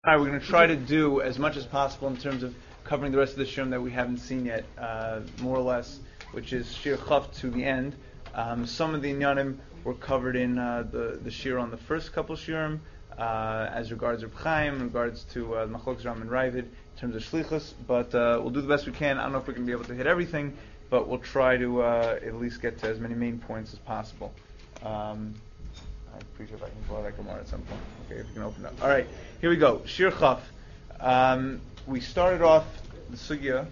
All right, we're going to try to do as much as possible in terms of covering the rest of the shirim that we haven't seen yet, more or less, which is Shir Chaf to the end. Some of the inyanim were covered in the shir on the first couple shirim, as regards Reb Chaim, in regards to Machlokes Ram and Ravid, in terms of Shlichus, but we'll do the best we can. I don't know if we're going to be able to hit everything, but we'll try to at least get to as many main points as possible. I appreciate if I can pull that Gemara at some point. Okay, if you can open up. All right, here we go. Shir Chaf. We started off the sugya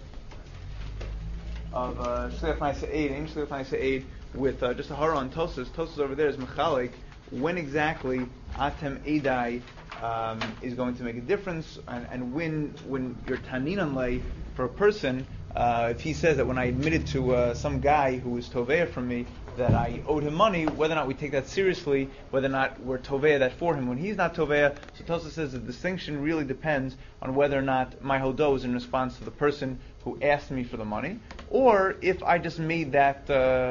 of Shliach Naisa Eid, with just a hara on Tosas. Tosas over there is Mechalik. When exactly Atem Eidai is going to make a difference, and when you're Taninan lay for a person, if he says that when I admitted to some guy who was Tovea from me that I owed him money, whether or not we take that seriously, whether or not we're Tovea that for him when he's not Tovea. So Tosas says the distinction really depends on whether or not my Hodo is in response to the person who asked me for the money, or if I just made that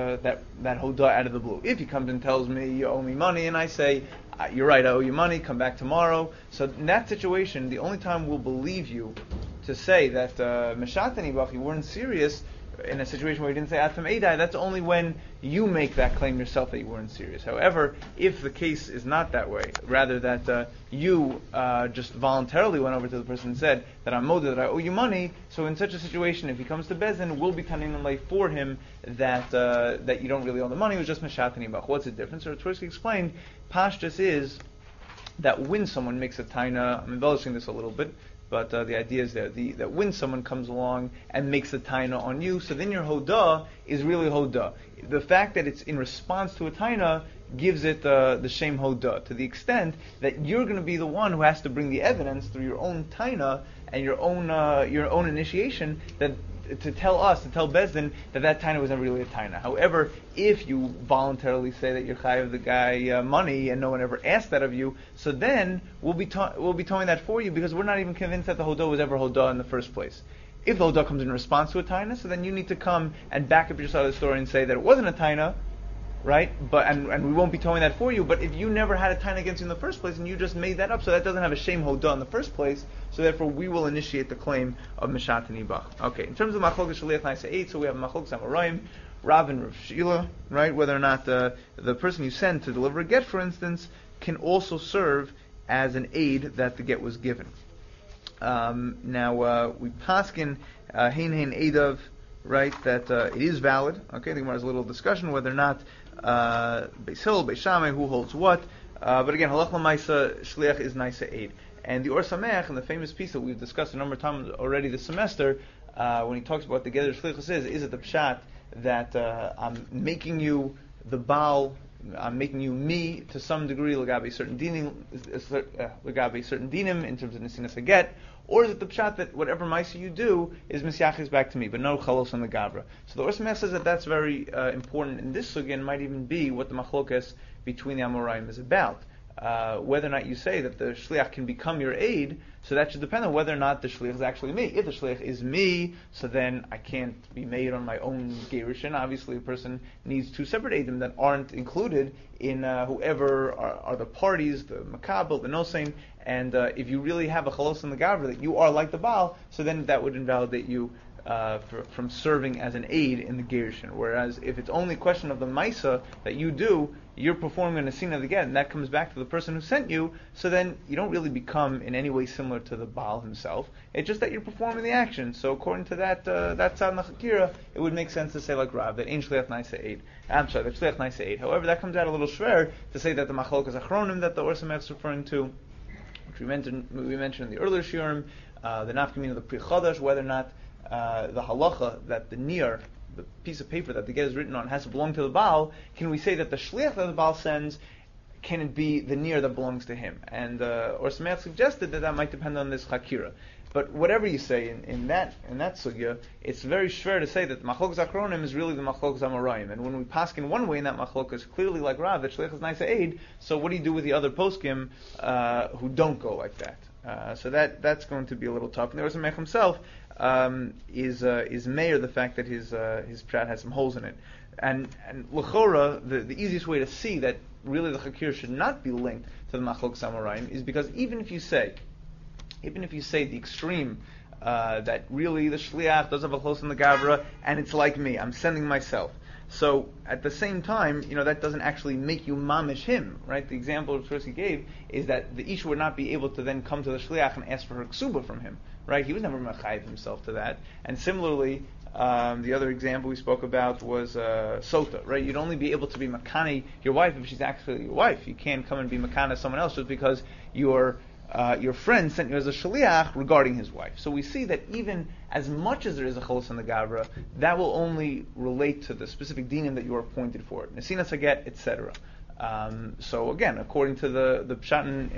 Hodo out of the blue. If he comes and tells me you owe me money, and I say, you're right, I owe you money, come back tomorrow. So in that situation, the only time we'll believe you to say that Meshatani Bach, you weren't serious in a situation where you didn't say Atam Eidai, that's only when you make that claim yourself that you weren't serious. However, if the case is not that way, rather that you just voluntarily went over to the person and said that I'm Moda, that I owe you money, so in such a situation, if he comes to Bezin, we'll be turning in lay for him that you don't really owe the money, it was just Meshatani Bach. What's the difference? So Tversky explained, Pashtus is that when someone makes a taina, I'm embellishing this a little bit, but the idea is that when someone comes along and makes a taina on you, so then your hoda is really hoda. The fact that it's in response to a taina gives it the shem hoda, to the extent that you're going to be the one who has to bring the evidence through your own taina and your own initiation to tell Bezdin that taina was never really a taina. However, if you voluntarily say that you're chayav the guy money and no one ever asked that of you, so then we'll be telling that for you because we're not even convinced that the hoda was ever hoda in the first place. If the hoda comes in response to a taina, so then you need to come and back up your side of the story and say that it wasn't a taina, right? But and we won't be telling that for you. But if you never had a taina against you in the first place and you just made that up, so that doesn't have a shem hoda in the first place. So therefore, we will initiate the claim of Meshatani Bach. Okay, in terms of Machlokes Shliach Naisa Eid, so we have Machlokes Amoraim, Rav and Rav Shila, right? Whether or not the person you send to deliver a get, for instance, can also serve as an aid that the get was given. Now we paskin hein eidav, right? That it is valid. Okay, the Gemara has a little discussion whether or not Beis Hillel, Beis Shammai, who holds what. But again, halach l'maisa shliach is naisa aid. And the Or Sameach, in the famous piece that we've discussed a number of times already this semester, when he talks about the Geder Shlichus is it the pshat that I'm making you the Baal, I'm making you me to some degree, l'gabe certain dinim in terms of Nesinas Haget, or is it the pshat that whatever Maisa you do is Misyachis back to me, but no Chalos on the Gabra? So the Or Sameach says that that's very important in this sugya, and might even be what the Machlokes between the Amoraim is about. Whether or not you say that the shliach can become your aid, so that should depend on whether or not the shliach is actually me. If the shliach is me, so then I can't be made on my own gerushin. Obviously, a person needs two separate aidim that aren't included in whoever are the parties, the makabel, the nosein. And if you really have a chalos in the gavra that you are like the Baal, so then that would invalidate you from serving as an aid in the gerushin. Whereas if it's only a question of the maisa that you do, you're performing a nesina again, and that comes back to the person who sent you, so then you don't really become in any way similar to the Baal himself. It's just that you're performing the action. So according to that side nachakira, it would make sense to say like Rav, that ein shliach naisa eid. I'm sorry, that shliach naisa eid. However, that comes out a little shver to say that the machlokes achronim that the Or Sameach is referring to, which we mentioned in the earlier shiurim, the nafkamin of the Pri Chodesh, whether or not the halacha that the nir, the piece of paper that the get is written on, has to belong to the Baal, can we say that the shliach that the Baal sends, can it be the nir that belongs to him? And Or Sameach suggested that might depend on this chakira. But whatever you say in that sugya, it's very shver to say that the machlokes achronim is really the machlokes amoraim. And when we paskin one way in that machlok is clearly like Rav, that shliach is naisa aid. So what do you do with the other poskim who don't go like that? So that's going to be a little tough. And the Or Sameach himself is mayor the fact that his pshat has some holes in it, and l'chora the easiest way to see that really the chakir should not be linked to the machlok samarayim is because even if you say even if you say the extreme, that really the shliach does have a chos in the gavra, and it's like me, I'm sending myself. So at the same time, that doesn't actually make you mamish him, right? The example Tversky gave is that the ish would not be able to then come to the shliach and ask for her ksuba from him, right? He was never mechayiv himself to that. And similarly, the other example we spoke about was sota, right? You'd only be able to be makani your wife if she's actually your wife. You can't come and be makana someone else just because your friend sent you as a shaliach regarding his wife. So we see that even as much as there is a chalus in the gavra, that will only relate to the specific dinim that you are appointed for, nesina saget, etc. So again, according to the pshat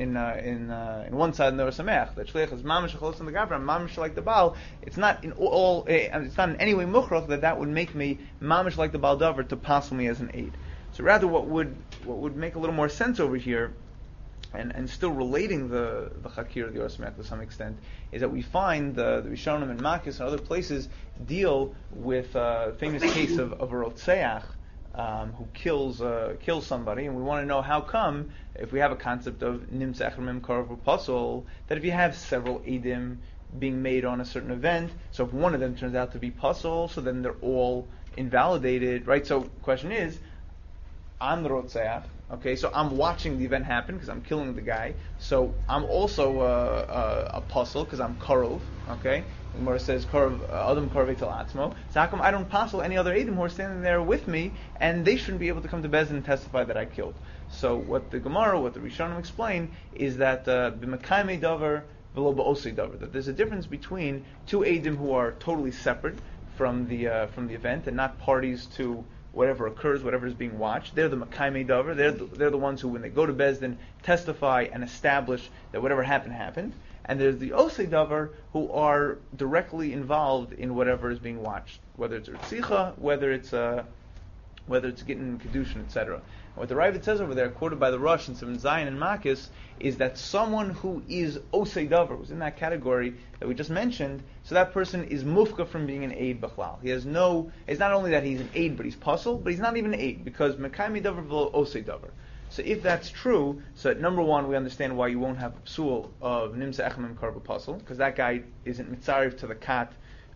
in one side in the Sameach, that shliach is mamish chalus in the gavra, and mamish like the baal. It's not in any way mukhrach that would make me mamish like the baal davar to passel me as an aid. So rather, what would make a little more sense over here, and still relating the Chakir of the Orsamech to some extent, is that we find the Rishonim and Makis and other places deal with a famous case of a Rotzeach who kills somebody, and we want to know how come, if we have a concept of Nimtzach Mem Karav Pasol, that if you have several Eidim being made on a certain event, so if one of them turns out to be Pasol, so then they're all invalidated, right? So the question is, I'm the Rotzeach. Okay, so I'm watching the event happen because I'm killing the guy. So I'm also a puzzle because I'm karov. Okay, the Gemara says karov adam karvei tel atzmo. So how come I don't puzzle any other edim who are standing there with me, and they shouldn't be able to come to Bezdin and testify that I killed? So what the Rishonim explain is that b'mekayme davar v'lo ba'osei davar, that there's a difference between two edim who are totally separate from the event and not parties to whatever occurs, whatever is being watched. They're the Makayme Dover. They're the ones who, when they go to Bezdin, testify and establish that whatever happened. And there's the Osei Dover, who are directly involved in whatever is being watched, whether it's Ritzicha, whether it's getting Kedushin, etc. What the Ravid says over there, quoted by the Rosh in Seven Zion and Makis, is that someone who is Osei Dover, who's in that category that we just mentioned, so that person is mufka from being an aid b'chlal. It's not only that he's an aid, but he's puzzle, but he's not even an aid, because Mekaymi Dover v'lo Osei Dover. So if that's true, so at number one, we understand why you won't have a psul of Nimsa Echamim Karba puzzle, because that guy isn't mitzarif to the kat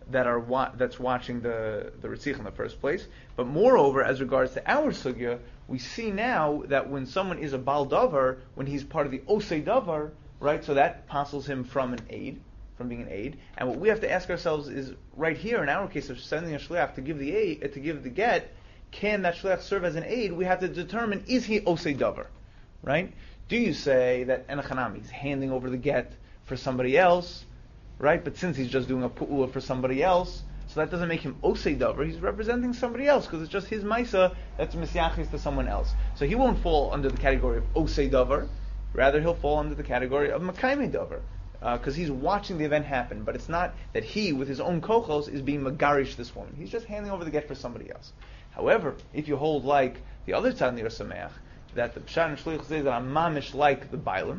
that's watching the Ritzich in the first place. But moreover, as regards to our sugya, we see now that when someone is a Baal Davar, when he's part of the Osei Davar, right, so that passes him from being an aid. And what we have to ask ourselves is, right here in our case of sending a shliach to give the get, can that shliach serve as an aid? We have to determine, is he Osei Davar, right? Do you say that Enochanami, he's handing over the get for somebody else, right? But since he's just doing a pu'ula for somebody else, so that doesn't make him Osei Davar. He's representing somebody else because it's just his Maisa that's Misyachis to someone else. So he won't fall under the category of Osei Davar. Rather, he'll fall under the category of Makayme Davar because he's watching the event happen. But it's not that he, with his own kochos, is being Magarish this woman. He's just handing over the get for somebody else. However, if you hold like the other side of the Sameach, that the Pshat and Shliach says that I'm mamish like the Bailam,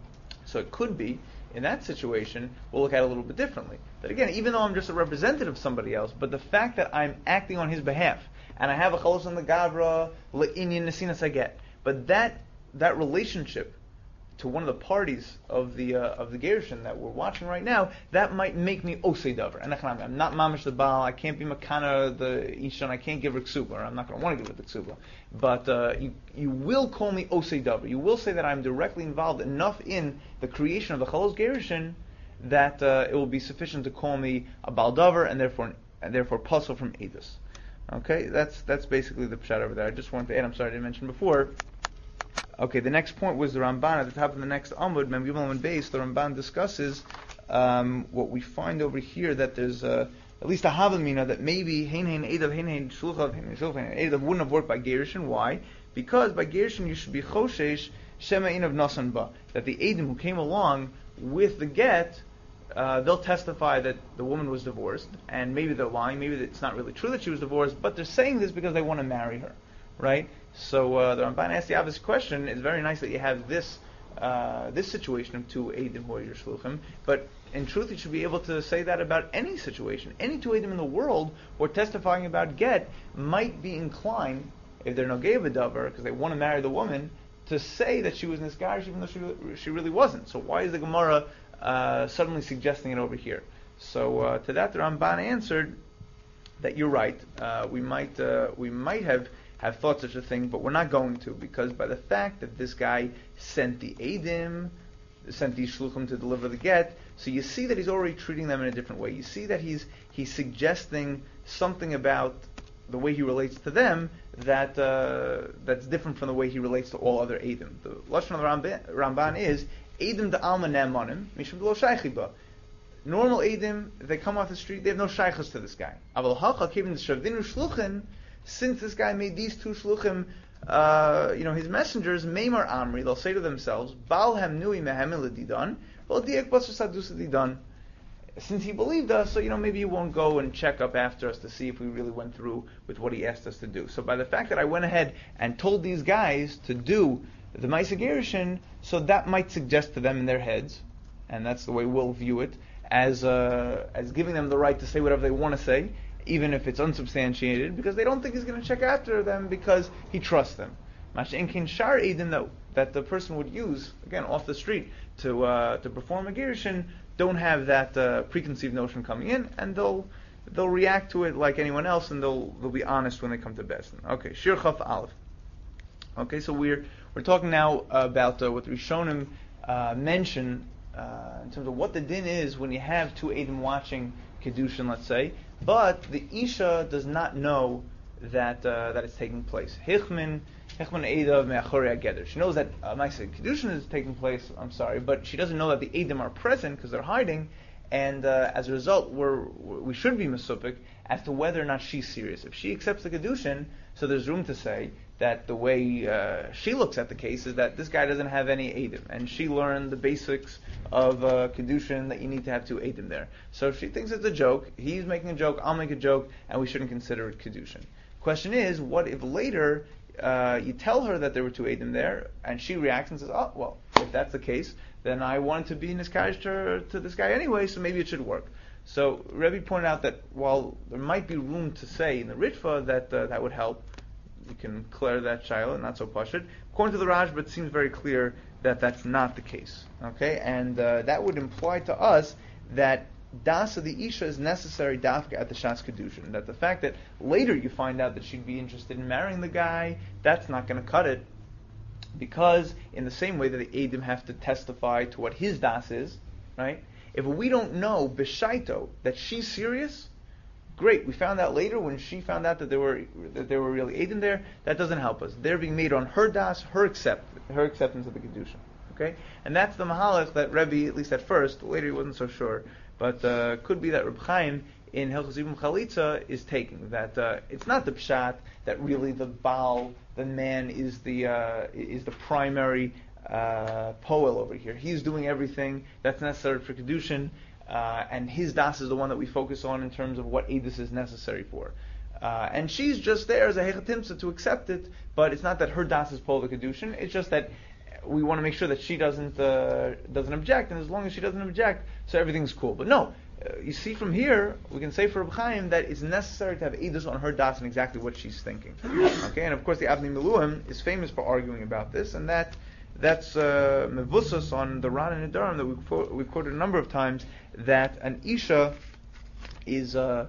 so it could be, in that situation, we'll look at it a little bit differently. That again, even though I'm just a representative of somebody else, but the fact that I'm acting on his behalf, and I have a chalos on the gavra, le'inyan nesinas I get, but that relationship to one of the parties of the gerushin that we're watching right now, that might make me osei davar. And I'm not mamish the baal. I can't be makana the ishon. I can't give her ksuba. Or I'm not going to want to give her the ksuba. But you will call me osei davar. You will say that I'm directly involved enough in the creation of the chalos gerushin that it will be sufficient to call me a baal davar and therefore puzzle from edus. Okay, that's basically the pshat over there. I just wanted to add. I'm sorry I didn't mention before. Okay, the next point was the Ramban. At the top of the next Amud, Mem Gimel Amud Beis, the Ramban discusses what we find over here, that there's at least a Havamina that maybe Hein Edav, Hein Shulchav, Hein Edav wouldn't have worked by Gerushin. Why? Because by Gerushin you should be Choshesh Shema'in of Nasan Ba. That the Edim who came along with the get, they'll testify that the woman was divorced, and maybe they're lying, maybe it's not really true that she was divorced, but they're saying this because they want to marry her. Right? So the Ramban asked the obvious question. It's very nice that you have this situation of two Eidim who are your shluchim, but in truth you should be able to say that about any situation. Any two Eidim in the world who are testifying about get might be inclined, if they're nogei v'davar, because they want to marry the woman, to say that she was nisgarish even though she really wasn't. So why is the Gemara suddenly suggesting it over here. So to that, the Ramban answered that you're right. We might have thought such a thing, but we're not going to, because by the fact that this guy sent the Eidim, sent these shluchim to deliver the get, so you see that he's already treating them in a different way. You see that he's suggesting something about the way he relates to them that's different from the way he relates to all other Eidim. The lashon of the Ramban is Eidim de alma ne'emanim mishum lo shaychi ba. Normal Eidim, if they come off the street, they have no shaychus to this guy. Aval hacha kivin shavdinu shluchim, since this guy made these two shluchim, his messengers, Meimar Amri, they'll say to themselves, Baal hem nui mehem didan, well diak basar sadusa didan. Since he believed us, so maybe he won't go and check up after us to see if we really went through with what he asked us to do. So by the fact that I went ahead and told these guys to do the Ma'aseh Gerushin, so that might suggest to them in their heads, and that's the way we'll view it, as giving them the right to say whatever they want to say, even if it's unsubstantiated, because they don't think he's going to check after them because he trusts them. Masha'inkin shar Eidim that the person would use, again, off the street to perform a Gerushin, don't have that preconceived notion coming in, and they'll react to it like anyone else, and they'll be honest when they come to Beis Din. Okay, Shir Chaf Aleph. Okay, so we're talking now about what Rishonim mention in terms of what the din is when you have two Eidim watching Kedushin, let's say, but the Isha does not know that it's taking place. Hichmin Eidav me'achorei hageder. She knows that Ma'aseh Kedushin is taking place, but she doesn't know that the Eidim are present because they're hiding, and as a result, we should be mesupik as to whether or not she's serious. If she accepts the Kedushin, so there's room to say that the way she looks at the case is that this guy doesn't have any Eidim, and she learned the basics of Kedushin, that you need to have two Eidim there. So if she thinks it's a joke, he's making a joke, I'll make a joke, and we shouldn't consider it Kedushin. Question is, what if later you tell her that there were two Eidim there, and she reacts and says, oh, well, if that's the case, then I want to be niskayish to this guy anyway, so maybe it should work. So Rebbe pointed out that while there might be room to say in the Ritva that would help, you can clear that shaila, not so pashut. According to the Rashba, it seems very clear that that's not the case. Okay, and that would imply to us that das of the Isha is necessary dafka at the Shas Kedushin. That the fact that later you find out that she'd be interested in marrying the guy, that's not going to cut it. Because in the same way that the Eidim have to testify to what his das is, right? If we don't know b'shaito that she's serious, great. We found out later when she found out that there were really Eidim there. That doesn't help us. They're being made on her das, her acceptance of the Kedushin. Okay, and that's the mahalach that Rebbe, at least at first, later he wasn't so sure, but could be that Reb Chaim in Hilchos Yibum Chalitza is taking that it's not the pshat that really the Baal, the man, is the primary poel over here. He's doing everything that's necessary for Kedushin, and his das is the one that we focus on in terms of what Eidus is necessary for. And she's just there as a hechatimsa to accept it, but it's not that her das is poel the Kedushin. It's just that we want to make sure that she doesn't object, and as long as she doesn't object, so everything's cool. But no, you see from here, we can say for Reb Chaim that it's necessary to have Eidus on her das and exactly what she's thinking. Okay, and of course the Avnei Miluim is famous for arguing about this, and that's mevusas on the Ran and Nedarim that we've quoted a number of times, that an Isha is her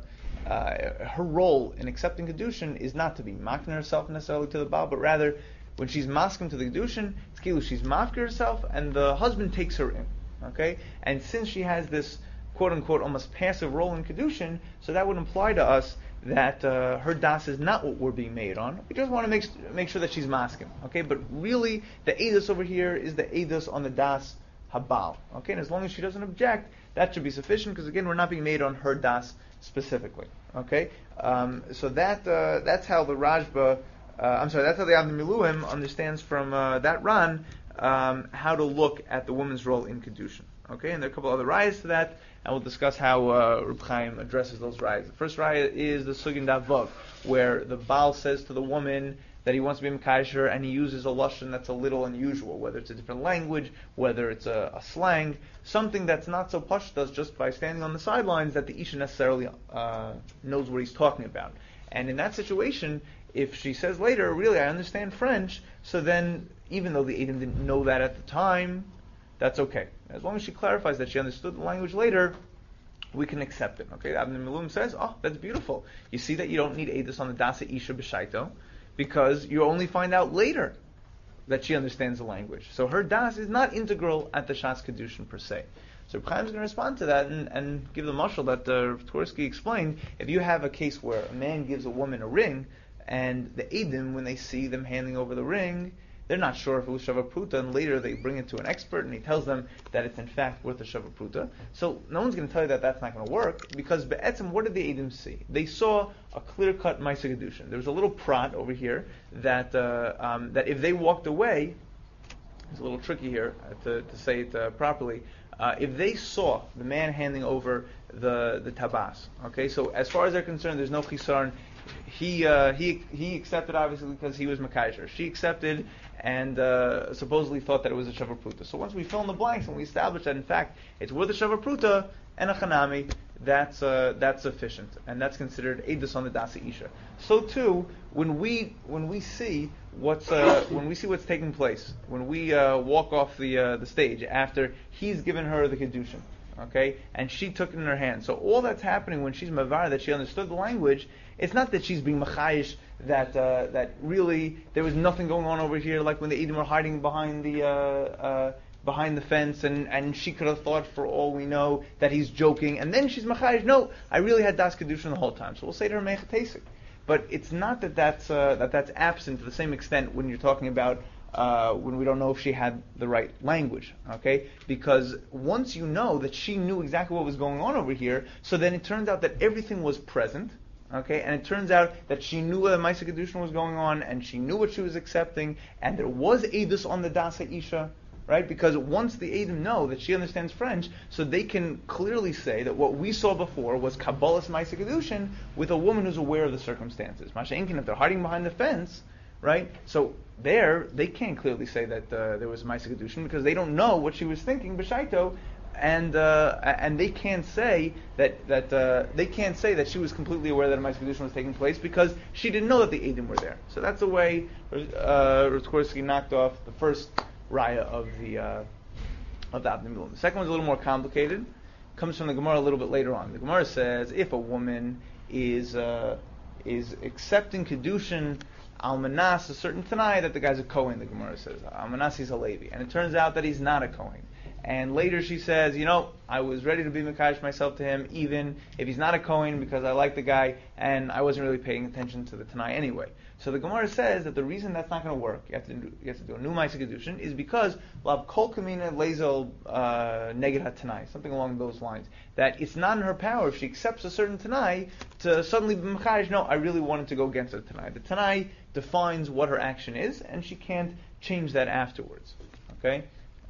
role in accepting Kedushin is not to be makna herself necessarily to the Baal, but rather when she's maskim to the Kedushin, it's kilu, she's mafkir herself, and the husband takes her in. Okay? And since she has this quote-unquote almost passive role in Kedushin, so that would imply to us that her das is not what we're being made on. We just want to make sure that she's maskim. Okay? But really, the Eidos over here is the Eidos on the das habal. Okay? And as long as she doesn't object, that should be sufficient, because again, we're not being made on her das specifically. Okay? So that's how the Rashba... that's how the Avnei Miluim understands from that Ran how to look at the woman's role in Kedushin. Okay, and there are a couple other rayas to that, and we'll discuss how Reb Chaim addresses those rayas. The first raya is the Sugin Davav, where the Baal says to the woman that he wants to be Mekayesher, and he uses a lashon that's a little unusual, whether it's a different language, whether it's a slang, something that's not so pashtas just by standing on the sidelines that the Isha necessarily knows what he's talking about. And in that situation, if she says later, really, I understand French, so then, even though the Eidim didn't know that at the time, that's okay. As long as she clarifies that she understood the language later, we can accept it. Okay, Avnei Milum says, oh, that's beautiful. You see that you don't need Eidus on the Dasa Isha B'Shaito, because you only find out later that she understands the language. So her das is not integral at the Shas Kedushin per se. So Reb Chaim is going to respond to that and give the mashal that Twersky explained. If you have a case where a man gives a woman a ring, and the Eidim, when they see them handing over the ring, they're not sure if it was Shavapruta, and later they bring it to an expert, and he tells them that it's in fact worth a Shavapruta. So no one's going to tell you that that's not going to work, because Be'etzim, what did the Eidim see? They saw a clear-cut Maaseh Kedushin. There was a little prat over here that that if they walked away, it's a little tricky here to say it properly. If they saw the man handing over the tabas, okay, so as far as they're concerned, there's no chisarn. He accepted obviously because he was Makaiser. She accepted and supposedly thought that it was a Shavapruta. So once we fill in the blanks and we establish that in fact it's worth a Shavapruta and a Chanami, that's sufficient, and that's considered Eidus on the Dasa Isha. So too, when we see what's taking place, when we walk off the stage after he's given her the Kedushin, okay, and she took it in her hand. So all that's happening when she's mavar, that she understood the language, it's not that she's being machayish, that really there was nothing going on over here, like when the Edom were hiding behind the fence, and she could have thought, for all we know, that he's joking, and then she's machayish. No, I really had das kedushin the whole time. So we'll say to her mechatesik. But it's not that's absent to the same extent when you're talking about when we don't know if she had the right language, okay? Because once you know that she knew exactly what was going on over here, so then it turns out that everything was present, okay? And it turns out that she knew what the Maaseh Kedushin was going on, and she knew what she was accepting, and there was Eidus on the Dasa Isha, right? Because once the Eidim know that she understands French, so they can clearly say that what we saw before was Kabbalah's Maaseh Kedushin with a woman who's aware of the circumstances. Masha Inkin, if they're hiding behind the fence, right? So there, they can't clearly say that there was Maaseh Kedushin because they don't know what she was thinking, B'Shaito, and they can't say that she was completely aware that a Maaseh Kedushin was taking place because she didn't know that the Eidim were there. So that's the way Rutkorsky knocked off the first raya of the Avnei Milum. The second one's a little more complicated. Comes from the Gemara a little bit later on. The Gemara says if a woman is accepting kedushin almanas a certain tanai that the guy's a Kohen, the Gemara says almanas he's a Levi, and it turns out that he's not a Kohen. And later she says, I was ready to be Mekadosh myself to him, even if he's not a Kohen, because I like the guy, and I wasn't really paying attention to the Tanai anyway. So the Gemara says that the reason that's not going to work, you have to do a new Maaseh Kedushin, is because Lab Kol Kamina Lezel Neged HaTanai, something along those lines. That it's not in her power, if she accepts a certain Tanai, to suddenly be Mekadosh, no, I really wanted to go against the Tanai. The Tanai defines what her action is, and she can't change that afterwards. Okay?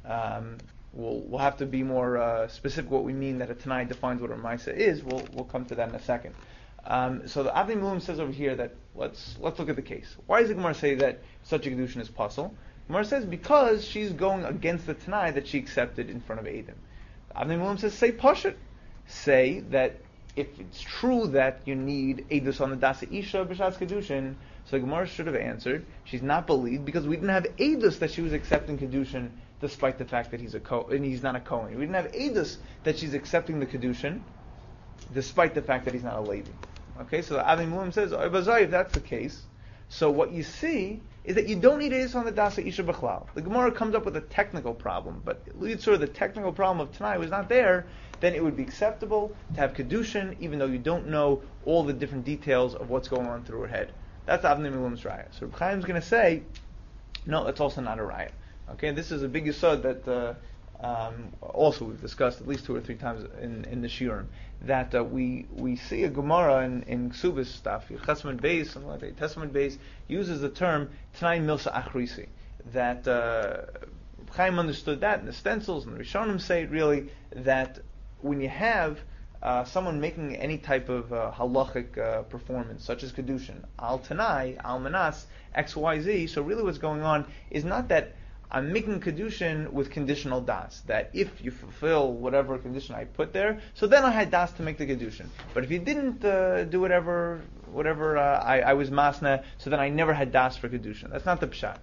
We'll have to be more specific what we mean that a Tanai defines what a Maaseh is. We'll come to that in a second. So the Avnei Milum says over here that let's look at the case. Why does the Gemara say that such a kedushin is possible? Gemara says because she's going against the Tanai that she accepted in front of Eidim. Avnei Milum says say pashut, say that if it's true that you need Eidus on the Dasa Isha b'Shas Kedushin, so the Gemara should have answered she's not believed because we didn't have Eidus that she was accepting Kedushin despite the fact that he's not a Kohen. We didn't have Eidus that she's accepting the Kedushin despite the fact that he's not a Levi. Okay, so the Avnei Milum says, if that's the case, so what you see is that you don't need Eidus on the Dasa Isha B'chlal. The Gemara comes up with a technical problem, but the technical problem of Tanai was not there, then it would be acceptable to have Kedushin even though you don't know all the different details of what's going on through her head. That's Avnei Milum's raya. So Reb Chaim's going to say, no, that's also not a raya. Okay, this is a big yesod that also we've discussed at least 2 or 3 times in the shiurim, that we see a Gemara in Ksubis stuff, Chesed Beis, something like that, Testament Beis, uses the term Tanai Milsa Achrisi, that Chaim understood that, and the stencils and the Rishonim say really that when you have someone making any type of halachic performance, such as Kedushin, Al Tanai, Al Manas, XYZ, so really what's going on is not that I'm making Kedushin with conditional das, that if you fulfill whatever condition I put there, so then I had das to make the Kedushin. But if you didn't do whatever I was masna, so then I never had das for Kedushin. That's not the pshat.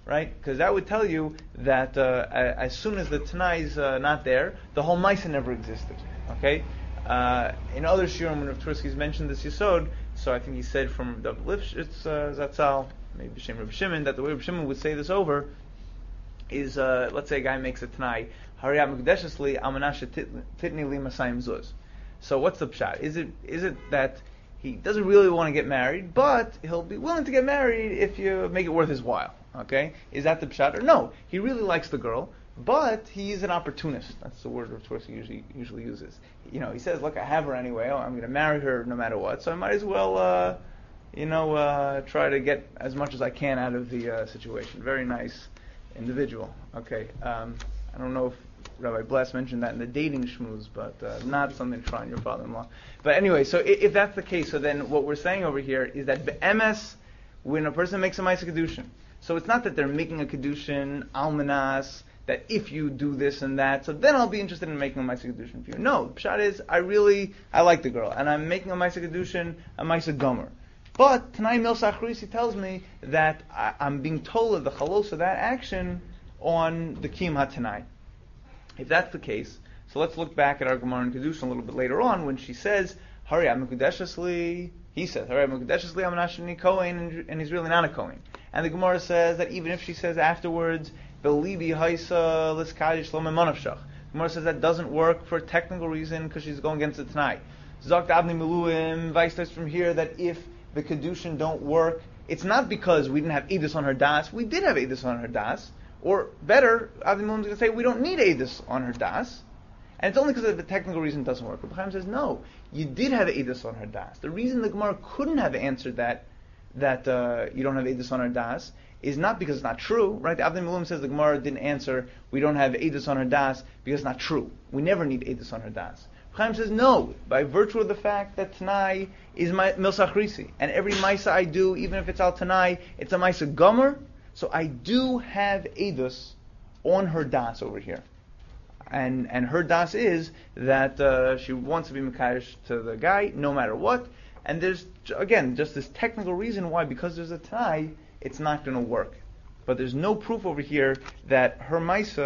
right? Because that would tell you that as soon as the Tanai is not there, the whole Maisa never existed. Okay. In other shiurim, when Rav Twersky's mentioned this Yisod, so I think he said from the Lifshitz Zatzal, maybe Shem Reb Shimon, that the way Reb Shimon would say this over is, let's say a guy makes a Tanai, Hariyat Mekdeshesli Amanasha Titni Li Masayim Zuz. So what's the pshat? Is it that he doesn't really want to get married, but he'll be willing to get married if you make it worth his while? Okay, is that the pshat? Or no, he really likes the girl, but he's an opportunist. That's the word Rav Twersky usually uses. He says, look, I have her anyway. I'm going to marry her no matter what, so I might as well, try to get as much as I can out of the situation. Very nice individual. Okay, I don't know if Rabbi Bless mentioned that in the dating shmooze, but not something to try on your father-in-law. But anyway, so if that's the case, so then what we're saying over here is that be'emes, when a person makes a ma'aseh kedushin, so it's not that they're making a kedushin almanas, that if you do this and that, so then I'll be interested in making a ma'aseh kedushin for you. No, the pshat is, I like the girl, and I'm making a ma'aseh kedushin, a ma'aseh gomer. But Tanai Milsa Achrisi tells me that I'm being told of the chalos of that action on the Kiyum HaTanai. If that's the case, so let's look back at our Gemara in Kedushin a little bit later on when she says, Hari Amekudeshesli, he says, Hari Amekudeshesli Amanashani Kohen, and he's really not a Kohen. And the Gemara says that even if she says afterwards, Belibi Haisa Liskadish Lomemonavshach, the Gemara says that doesn't work for a technical reason because she's going against the Tanai. Zakt Abni Miluim, Vice starts from here that if the Kedushin don't work, it's not because we didn't have Edus on her das, we did have Edus on her das. Or better, Avdi Mulim is going to say we don't need Edus on her das, and it's only because of the technical reason it doesn't work. But Chaim says no, you did have Edus on her das. The reason the Gemara couldn't have answered that you don't have Edus on her das is not because it's not true, right? The Avdi Mulim says the Gemara didn't answer we don't have Edus on her das because it's not true. We never need Edus on her das. Chaim says no, by virtue of the fact that Tanai is Milsa Achrisi, and every Maisa I do, even if it's al Tanai, it's a Maisa Gomer. So I do have Edus on her das over here. And her das is that she wants to be Mekadosh to the guy, no matter what. And there's, again, just this technical reason why, because there's a Tanai, it's not going to work. But there's no proof over here that her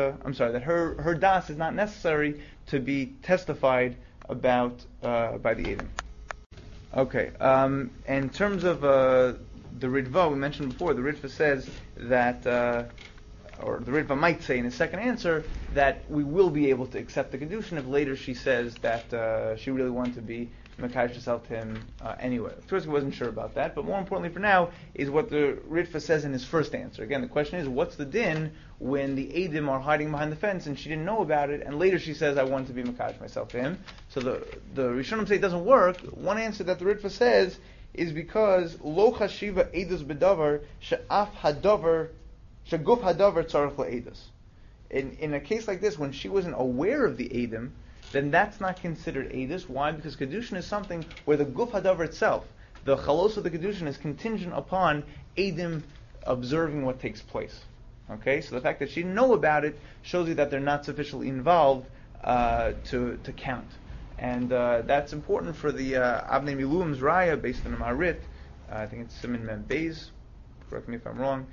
her das is not necessary to be testified about by the Edom. Okay, in terms of the Ritva, we mentioned before, the Ritva says that, or the Ritva might say in his second answer, that we will be able to accept the Kedushin if later she says that she really wanted to be Mekadosh herself to him anyway. Of course, he wasn't sure about that, but more importantly for now is what the Ritva says in his first answer. Again, the question is, what's the din when the Eidim are hiding behind the fence and she didn't know about it, and later she says, I want to be Mekadosh myself to him. So the Rishonim say it doesn't work. One answer that the Ritva says is because lo chashiva edus bedavar she'af hadavar sheguf hadavar tzarich le'edus. In a case like this, when she wasn't aware of the edim, then that's not considered edus. Why? Because kedushin is something where the guf hadavar itself, the chalos of the kedushin, is contingent upon edim observing what takes place. Okay, so the fact that she didn't know about it shows you that they're not sufficiently involved to count. And that's important for the Avnei Miluim's Raya based on the Marit. I think it's Siman Mem Beis. Correct me if I'm wrong.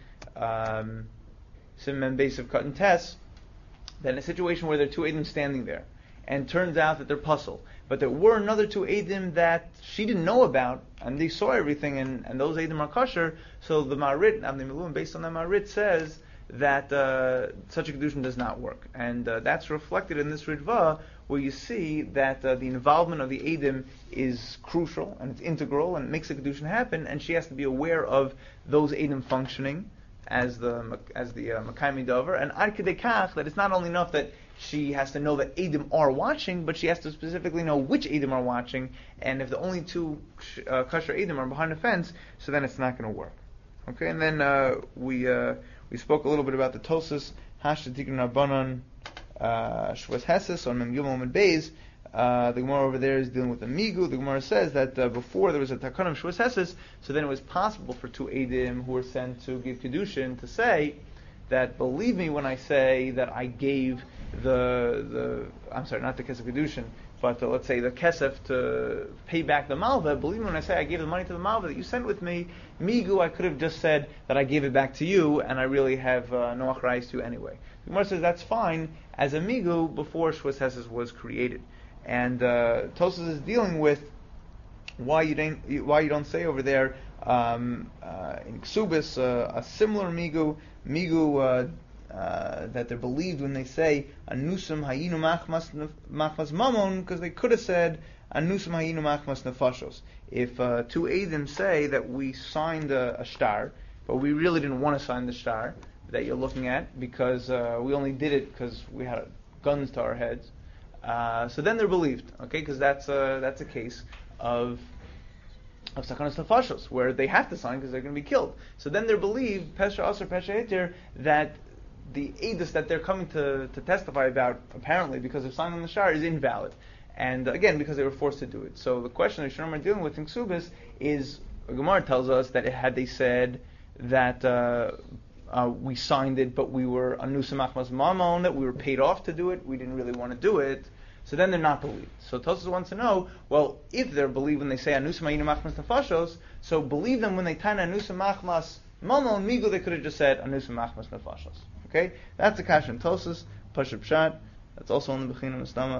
Siman Mem Beis of Cut and Tess. That in a situation where there are two Eidim standing there, and turns out that they're puzzled, but there were another two Eidim that she didn't know about, and they saw everything, and those Eidim are kosher. So the Marit, Avnei Miluim, based on the Marit, says that such a kedushin does not work, and that's reflected in this Ritva, where you see that the involvement of the Eidim is crucial and it's integral and it makes the kedushin happen, and she has to be aware of those Eidim functioning as the Makaymi Dover, and Ad Kedei Kach, that it's not only enough that she has to know that Eidim are watching, but she has to specifically know which Eidim are watching, and if the only two kosher Eidim are behind the fence, so then it's not going to work. Okay, and then we spoke a little bit about the Tosas Hashta Tikun Rabbanon Shvus Heses on Mem Gimel Mem Beis. The Gemara over there is dealing with the Migu. The Gemara says that before there was a Takon of Shvus Heses, so then it was possible for two Eidim who were sent to give Kedushin to say that, believe me when I say that I gave not the Kesef Kedushin, But let's say the kesef to pay back the malva, believe me when I say I gave the money to the malva that you sent with me, migu, I could have just said that I gave it back to you, and I really have no achrayus to you anyway. The Gemara says that's fine as a migu before Shvus Hesed was created. And Tosfos is dealing with why you don't say over there in Ksubis a similar migu that they're believed when they say anusam hayinu machmas mamon, because they could have said anusam hayinu machmas nefashos. If two Eidim say that we signed a shtar, but we really didn't want to sign the shtar that you're looking at because we only did it because we had guns to our heads, so then they're believed, okay? Because that's a case of sakanas nefashos where they have to sign because they're going to be killed. So then they're believed pesha aser pesha heter that the edus that they're coming to testify about, apparently because of signing the shtar, is invalid. And again, because they were forced to do it. So the question that Shurim are dealing with in Ksubis is, Gemara tells us that had they said that we signed it, but we were anusa machmas mamon, that we were paid off to do it, we didn't really want to do it, so then they're not believed. So Tosfos wants to know, well, if they're believed when they say anusa ma'inu machmas nefashos, so believe them when they tana anusa machmas mamon migu, they could have just said anusa machmas nefashos. Okay, that's the kasha in Tosfos, Pashup Pshat. That's also on the Bechina Mustama.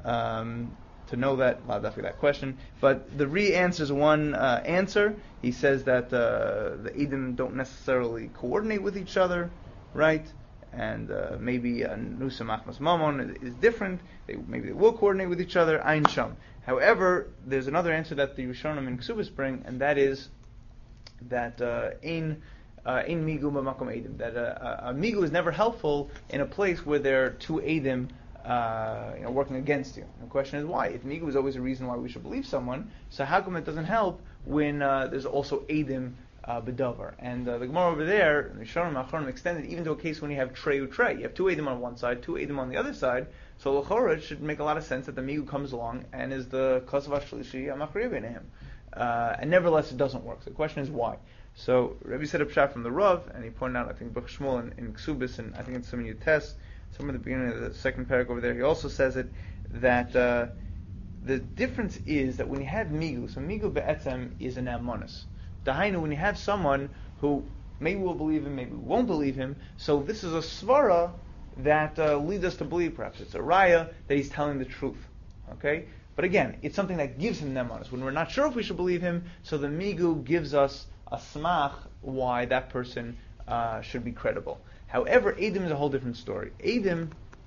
To know that, not definitely that question, but the Re answers one answer. He says that the Eidim don't necessarily coordinate with each other, right? And maybe Nusa Machmas Mamon is different. Maybe they will coordinate with each other. Ein Sham. However, there's another answer that the Rishonim in Ksubis bring, and that is that in migu b'makom Eidim, that a migu is never helpful in a place where there are two Eidim working against you. And the question is why? If migu is always a reason why we should believe someone, so how come it doesn't help when there's also Eidim bedavar? And the Gemara over there, the Rishonim Achronim extended even to a case when you have trey utrey. You have two Eidim on one side, two Eidim on the other side. So l'chora, it should make a lot of sense that the migu comes along and is the kosav shlishi amachriya b'nehim. And nevertheless, it doesn't work. So the question is why. So Rabbi said a pshat from the Rav, and he pointed out, I think, Bach Shmuel in Ksubis, and I think in some of your tests, somewhere at the beginning of the second paragraph over there, he also says it, that the difference is that when you have migu, so migu be'etzem is an amonis. Dahainu, when you have someone who maybe will believe him, maybe won't believe him, so this is a svara that leads us to believe, perhaps it's a raya, that he's telling the truth. Okay? But again, it's something that gives him nemonis. When we're not sure if we should believe him, so the migu gives us a smach why that person should be credible. However, Eidim is a whole different story. Eidim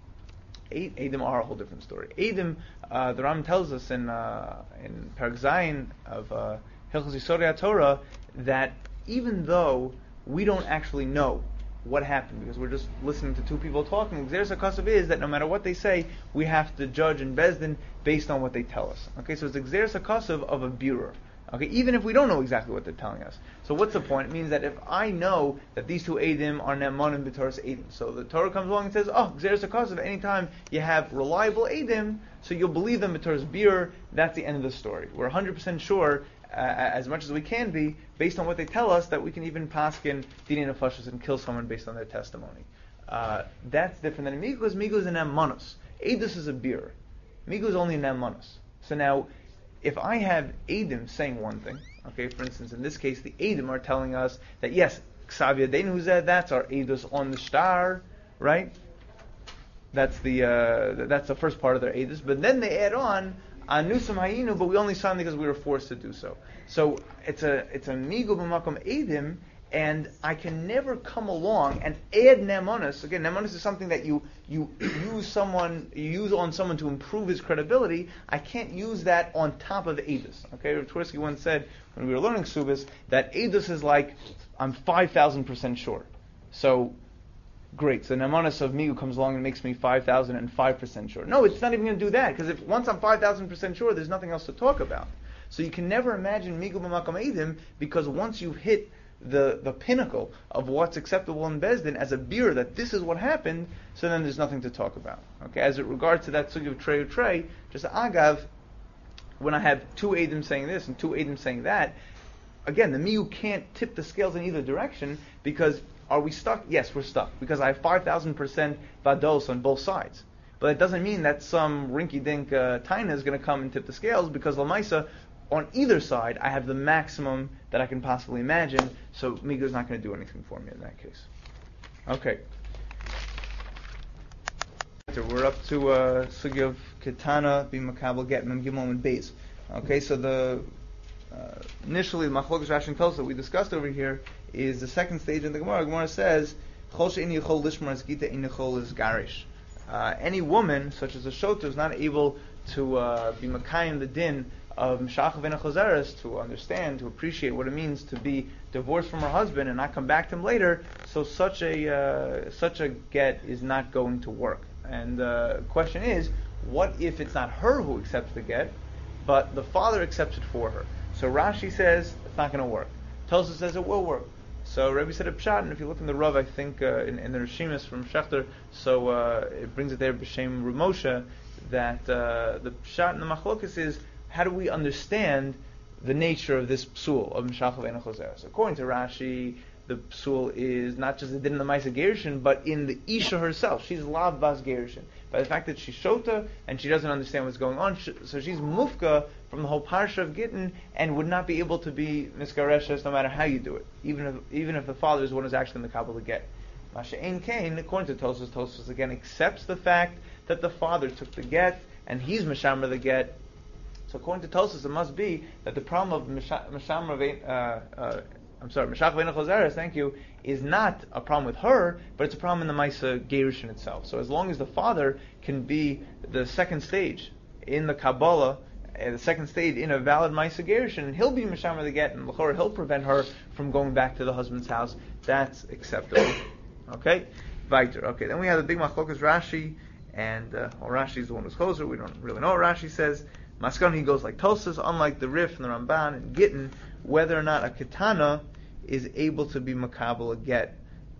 are a whole different story. Eidim, the Ram tells us in Perek Zayin of Hilchos Yisodei HaTorah that even though we don't actually know what happened, because we're just listening to two people talking, Gzeres HaKasav is that no matter what they say, we have to judge in Bezdin based on what they tell us. Okay, so it's the Gzeres HaKasav of a burer. Okay, even if we don't know exactly what they're telling us. So what's the point? It means that if I know that these two Eidim are Ne'emanim b'Torah's Eidim, so the Torah comes along and says, Gzeres HaKasav, anytime you have reliable Eidim, so you'll believe them b'Torah's burer, that's the end of the story. We're 100% sure, as much as we can be, based on what they tell us, that we can even paskin Dinei Nefashos and kill someone based on their testimony. That's different than Migu, because Migu is an Ne'emanos. Eidus is a burer. Migu is only an Ne'emanos. So now, if I have Eidim saying one thing, okay, for instance, in this case, the Eidim are telling us that yes, Ksav Yadeinu Zeh, that's our Eidus on the shtar, right? That's the first part of their Eidus. But then they add on Anusam Hayinu, but we only signed because we were forced to do so. So it's a Migu b'makom Eidim, and I can never come along and add Ne'emanos. Again, Ne'emanos is something that you use on someone to improve his credibility. I can't use that on top of Eidus. Okay, Rav Twersky once said when we were learning Subis that Eidus is like I'm 5,000% sure. So great. So Ne'emanos of Migu comes along and makes me 5,005% sure. No, it's not even going to do that, because if once I'm 5,000% sure, there's nothing else to talk about. So you can never imagine Migu b'makom Eidim, because once you've hit the pinnacle of what's acceptable in Bezdin as a beer, that this is what happened, so then there's nothing to talk about. Okay, as it regards to that sugi of trey, just agav, when I have two Eidim saying this and two Eidim saying that, again, the miu can't tip the scales in either direction, because are we stuck? Yes, we're stuck, because I have 5,000% vados on both sides. but it doesn't mean that some rinky-dink taina is going to come and tip the scales, because Lamaisa, on either side, I have the maximum that I can possibly imagine, so Miga is not going to do anything for me in that case. Okay. So we're up to Sugi of Ketana, Bimakabel Get, Mem Gimel and Beis. Okay, so initially, the Machlokes Rashi and Tosa that we discussed over here is the second stage in the Gemara. The Gemara says, any woman, such as a shota, is not able to be makayim the din of Meshach V'ena Choseres, to understand, to appreciate what it means to be divorced from her husband and not come back to him later, so such a get is not going to work. And the question is, what if it's not her who accepts the get, but the father accepts it for her? So Rashi says it's not going to work. Tosa says it will work. So Rebbe said a pshat, and if you look in the Rav, I think in the Rishimis from Shechter, so it brings it there b'shem Ramosha, that the pshat in the Machlokas is, how do we understand the nature of this psul of Meshach V'ena Choseres? According to Rashi, the psul is not just the din in the Maisa Gerushin, but in the Isha herself. She's lav bas Gerushin. By the fact that she's shota and she doesn't understand what's going on, so she's mufka from the whole parsha of Gittin and would not be able to be miskareshes no matter how you do it, even if the father is the one who's actually in the Kabbalah get. Masha Ein Kain, according to Tosfos again accepts the fact that the father took the get and he's mishamra the get. So according to Tosfos, it must be that the problem of Meshach V'ena Choseres, thank you, is not a problem with her, but it's a problem in the Maisa Gerushin itself. So as long as the father can be the second stage in the Kabbalah, the second stage in a valid Maisa Gerushin, and he'll be Mishamar the get, and L'chorah he'll prevent her from going back to the husband's house, that's acceptable. Okay? Weiter. Okay, then we have the big Machlokas Rashi, and Rashi is the one who's closer, we don't really know what Rashi says. Maskan, he goes like Tosas, unlike the Rif and the Ramban and Gittin, whether or not a Ketana is able to be makabel a get,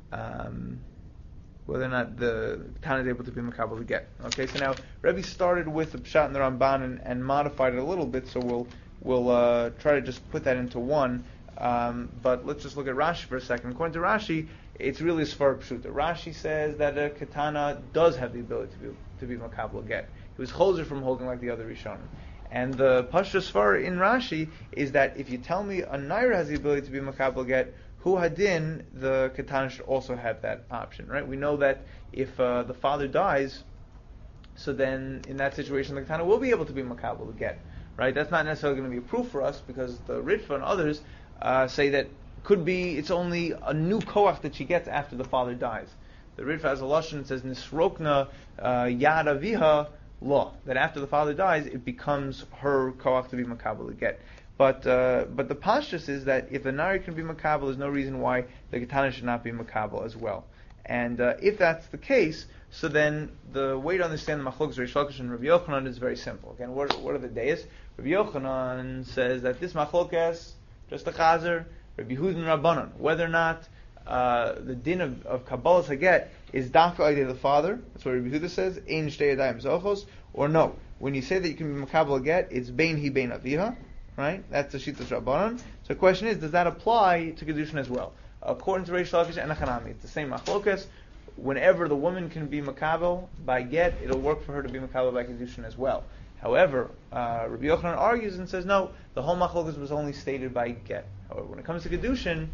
whether or not the Ketana is able to be makabel a get. Okay, so now Rebbe started with the Pshat and the Ramban and modified it a little bit, so we'll try to just put that into one. But let's just look at Rashi for a second. According to Rashi, it's really a Sfar Pshuta. Rashi says that a Ketana does have the ability to be makabel a get. He was choser from holding like the other Rishonim. And the Pashto Sfar in Rashi is that if you tell me a Naira has the ability to be makabel get, Hu Hadin, the Ketana should also have that option, right? We know that if the father dies, so then in that situation the Ketana will be able to be makabel get, right? That's not necessarily going to be a proof for us, because the Ritva and others say that could be it's only a new koach that she gets after the father dies. The Ritva has a lashon that says Nisrokna Yad Aviha law, that after the father dies, it becomes her koach to be makabel get. But the pashtus is that if the nari can be makabel, there's no reason why the ketana should not be makabel as well. And if that's the case, so then the way to understand the machlokes Reish Lakish and Rabbi Yochanan is very simple. Again, what are the days? Rabbi Yochanan says that this machlokes, just a chazer, Rabbi Yehuda and Rabbanan, whether or not the din of Kabbalah Haget is dafka idea of the father. That's what Rabbi Yehuda says. Ein shtei yadayim zochos. Or no, when you say that you can be makabel get, it's bein hi bein aviha, right? That's the shittas Rabbanan. So the question is, does that apply to kedushin as well? According to Reish Lakish and Hanami, it's the same machlokas. Whenever the woman can be makabel by get, it'll work for her to be makabel by kedushin as well. However, Rabbi Yochanan argues and says no, the whole machlokas was only stated by get. However, when it comes to kedushin,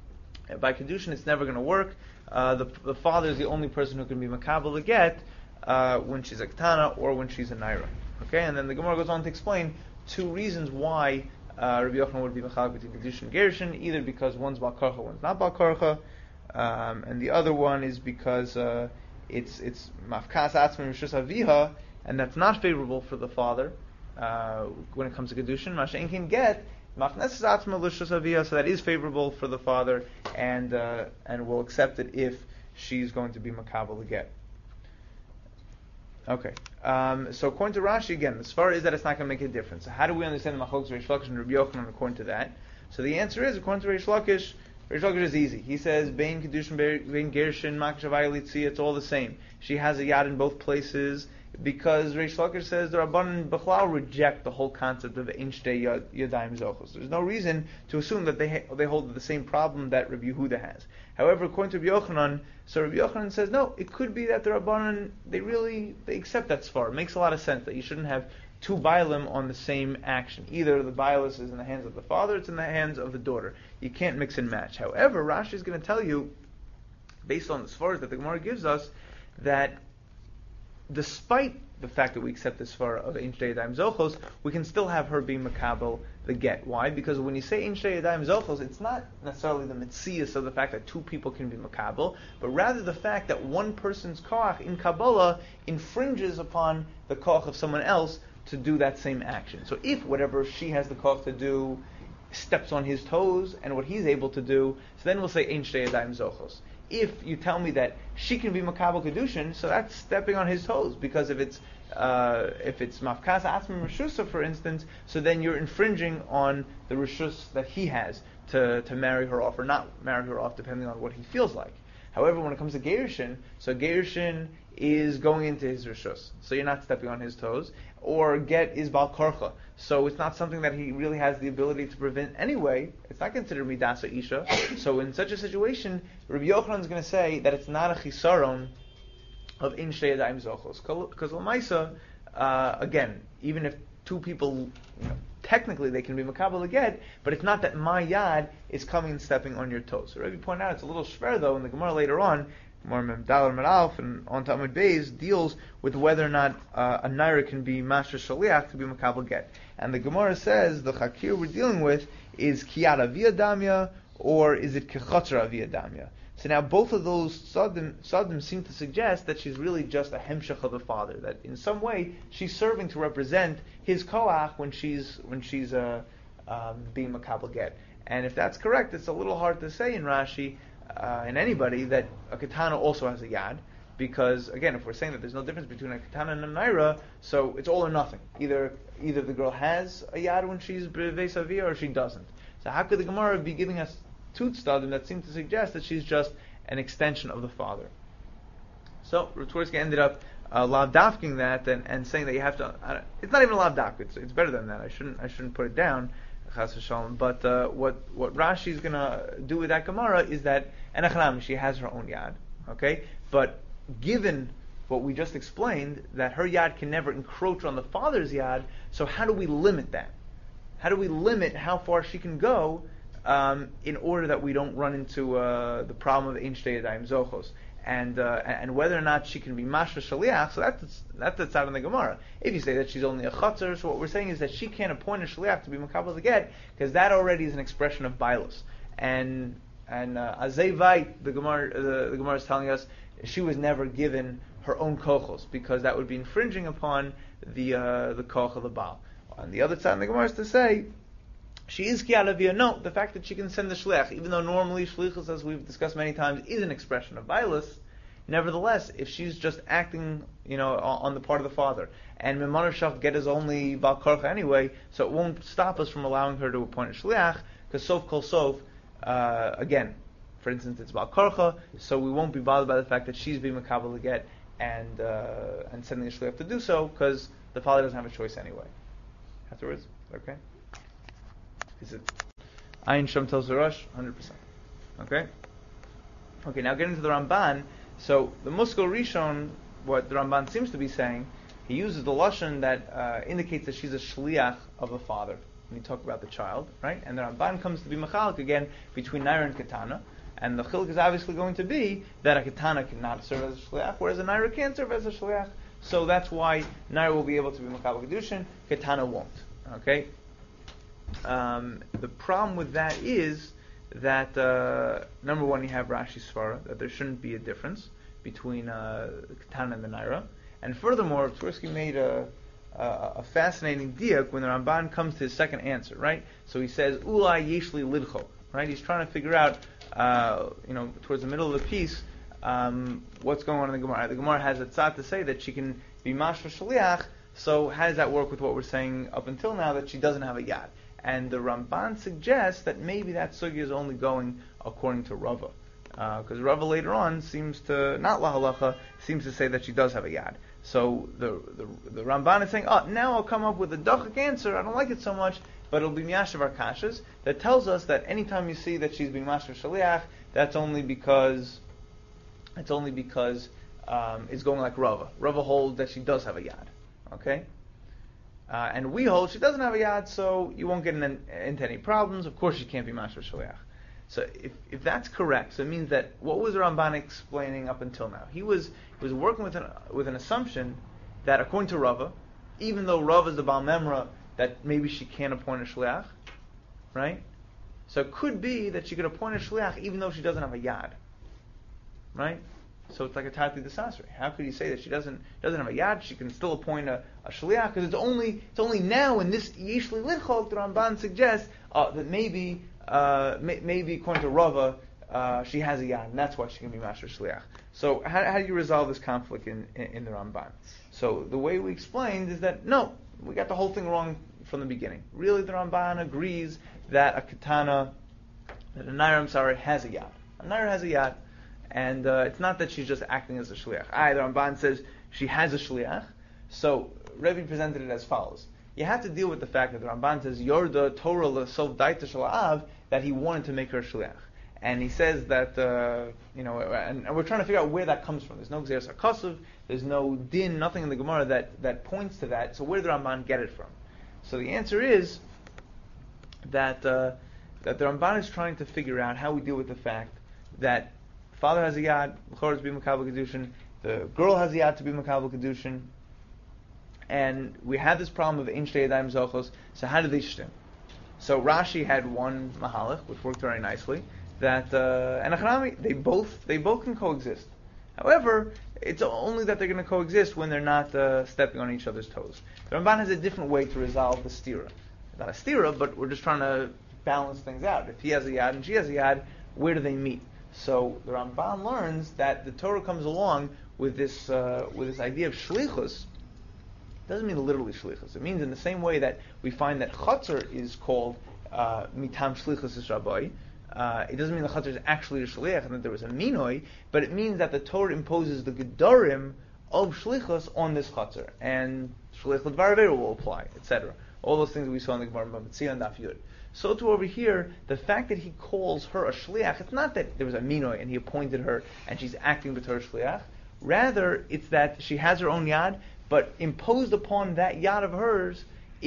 by kedushin, it's never going to work. The father is the only person who can be makabel to get when she's a ketana or when she's a naira. Okay, and then the Gemara goes on to explain two reasons why Rabbi Yochanan would be makabel between kedushin and gerushin. Either because one's bal karcha, one's not bal karcha, and the other one is because it's mafkas atzma rishus aviha, and that's not favorable for the father when it comes to kedushin. Mashen can get. So that is favorable for the father, and will accept it if she's going to be makabel to get. Okay. So according to Rashi, again, the svara is that it's not going to make a difference. So how do we understand the machlokes Reish Lakish and Rabbi Yochanan according to that? So the answer is, according to Reish Lakish is easy. He says, Bein Kedushin, Bein Gerushin, Makashavai Litzia, it's all the same. She has a yad in both places, Because Reish Lakish says the Rabbanan Bechlal reject the whole concept of Ein Shtei Yadayim Zochos. There's no reason to assume that they hold the same problem that Rabbi Yehuda has. However, according to Rabbi Yochanan, so Rabbi Yochanan says no, it could be that the Rabbanan they accept that svara. It makes a lot of sense that you shouldn't have two bailim on the same action. Either the bailis is in the hands of the father, it's in the hands of the daughter. You can't mix and match. However, Rashi is going to tell you, based on the svaras that the Gemara gives us, that despite the fact that we accept this svara of Ein Shtei Yadayim Zochos, we can still have her be makabel the get. Why? Because when you say Ein Shtei Yadayim Zochos, it's not necessarily the mitzias of the fact that two people can be makabel, but rather the fact that one person's koach in Kabbalah infringes upon the koach of someone else to do that same action. So if whatever she has the koach to do steps on his toes, and what he's able to do, so then we'll say Ein Shtei Yadayim Zochos. If you tell me that she can be makabel kedushin, so that's stepping on his toes, because if it's mafkas atzma reshusa, for instance, so then you're infringing on the reshus that he has to marry her off or not marry her off, depending on what he feels like. However, when it comes to gerushin, so gerushin is going into his reshus, so you're not stepping on his toes. Or get is bal korcha, so it's not something that he really has the ability to prevent anyway. It's not considered midas or isha. So in such a situation, Rabbi Yochanan is going to say that it's not a chisaron of Ein Shtei Yadayim Zochos, because l'maisa, again, even if two people, technically they can be makabel a get, but it's not that my yad is coming and stepping on your toes. So Rabbi pointed out it's a little shver though in the Gemara later on. Gemara Mem Dalar Meralf and on Talmud Beis deals with whether or not a naira can be master shaliach to be makabel get. And the Gemara says the chakir we're dealing with is kiyara via damya or is it kechatra via damya. So now both of those sadim seem to suggest that she's really just a hemshech of the father. That in some way she's serving to represent his koach when she's being makabel get. And if that's correct, it's a little hard to say in Rashi. In anybody that a katana also has a yad, because again, if we're saying that there's no difference between a katana and a naira, so it's all or nothing. Either the girl has a yad when she's b'vei savia or she doesn't. So how could the Gemara be giving us two tzadim that seem to suggest that she's just an extension of the father? So Rav Twersky ended up lavdafking that and saying that you have to. It's not even a lavdafk. It's better than that. I shouldn't put it down. But what Rashi is going to do with that Gemara is that, and she has her own yad, okay? But given what we just explained, that her yad can never encroach on the father's yad, so how do we limit that? How do we limit how far she can go in order that we don't run into the problem of Ein Shtei Yadayim Zochos? And whether or not she can be mashra shaliach, so that's out in the Gemara. If you say that she's only a chatzar, so what we're saying is that she can't appoint a shaliach to be makabel the get, because that already is an expression of bailus. And azay vayit, the Gemara is telling us she was never given her own kochos, because that would be infringing upon the koch of the Baal. On the other side of the Gemara is to say she is kiyala via. No, the fact that she can send the shliach, even though normally shlichus, as we've discussed many times, is an expression of bailus, nevertheless, if she's just acting, on the part of the father, and Memanar Shach get is only bal korcha anyway, so it won't stop us from allowing her to appoint a shliach, because sof kol sof, again, for instance, it's bal korcha, so we won't be bothered by the fact that she's being makabel to get and sending a shliach to do so, because the father doesn't have a choice anyway. Afterwards, okay. Is it Ayin Shom tells the Rosh? 100%. Okay? Okay, now getting to the Ramban. So, the Muskal Rishon, what the Ramban seems to be saying, he uses the Lashon that indicates that she's a Shliach of the father. When you talk about the child, right? And the Ramban comes to be Machalik again between Naira and Katana. And the Chiluk is obviously going to be that a Katana cannot serve as a Shliach, whereas a Naira can serve as a Shliach. So that's why Naira will be able to be Makabel Kedushin, Katana won't. Okay? The problem with that is that number one, you have Rashi Svara, that there shouldn't be a difference between the Katana and the Naira. And furthermore, Tversky made a fascinating diak when the Ramban comes to his second answer, right? So he says, Ulai Yeshli Lidcho, right? He's trying to figure out, towards the middle of the piece, what's going on in the Gemara. The Gemara has a tzad to say that she can be mashra shaliach, so how does that work with what we're saying up until now, that she doesn't have a yad? And the Ramban suggests that maybe that sugya is only going according to Rava. Because Rava later on seems to, not lahalacha, seems to say that she does have a yad. So the Ramban is saying, oh, now I'll come up with a dachak answer. I don't like it so much, but it'll be miyashav our kashas. That tells us that anytime you see that she's being mashmav shaliach, that's only because it's going like Rava. Rava holds that she does have a yad. Okay? And we hold she doesn't have a yad, so you won't get into any problems. Of course, she can't be mashmav shaliach. So if that's correct, so it means that what was the Ramban explaining up until now? He was working with an assumption that according to Rava, even though Rava is the Baal Memra, that maybe she can't appoint a shliach, right? So it could be that she could appoint a shliach even though she doesn't have a yad, right? So it's like a tati desasri. How could you say that she doesn't have a yad? She can still appoint a shliach because it's only now in this yeshli lidchok the Ramban suggests that maybe according to Rava she has a yad and that's why she can be master shliach. So how do you resolve this conflict in the Ramban? So the way we explained is that no, we got the whole thing wrong from the beginning. Really, the Ramban agrees that a katana, that a naira has a yad. A naira has a yad. And it's not that she's just acting as a shliach. The Ramban says she has a shliach. So Rebbe presented it as follows. You have to deal with the fact that the Ramban says Yorda Torah l'sov daita shala'av, that he wanted to make her a shliach. And he says that and we're trying to figure out where that comes from. There's no gzeras hakasuv, there's no din, nothing in the Gemara that points to that. So where did the Ramban get it from? So the answer is that the Ramban is trying to figure out how we deal with the fact that father has a yad, l'chor to be makabel kedushin, the girl has a yad to be makabel kedushin, and we had this problem of ein shtei yadayim zochos. So how did they shtim? So Rashi had one mahalach which worked very nicely. That and Achanami, they both can coexist. However, it's only that they're going to coexist when they're not stepping on each other's toes. The Ramban has a different way to resolve the stira. Not a stira, but we're just trying to balance things out. If he has a yad and she has a yad, where do they meet? So the Ramban learns that the Torah comes along with this idea of shlichus. It doesn't mean literally shlichus. It means in the same way that we find that chatzar is called mitam shlichus rabbi. It doesn't mean the chatzar is actually a shliach and that there was a minoi, but it means that the Torah imposes the gedarim of shlichus on this chatzar, and shlich l'dvar avera will apply, etc. All those things that we saw in the Gemara B'Metzia and Daf Yud. So too over here, the fact that he calls her a shliach, it's not that there was a minoi and he appointed her and she's acting with her shliach. Rather, it's that she has her own yad, but imposed upon that yad of hers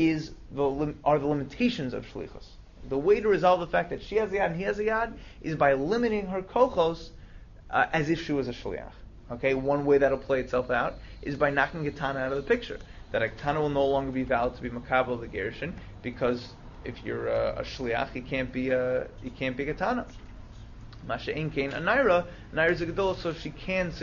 are the limitations of shlichus. The way to resolve the fact that she has a yad and he has a yad is by limiting her kochos as if she was a shliach. Okay, one way that'll play itself out is by knocking Ketana out of the picture. That a Ketana will no longer be valid to be makabel the gerushin, because if you're a shliach, you can't be a Ketana. Masha ein kain a naira is a gedol, so she can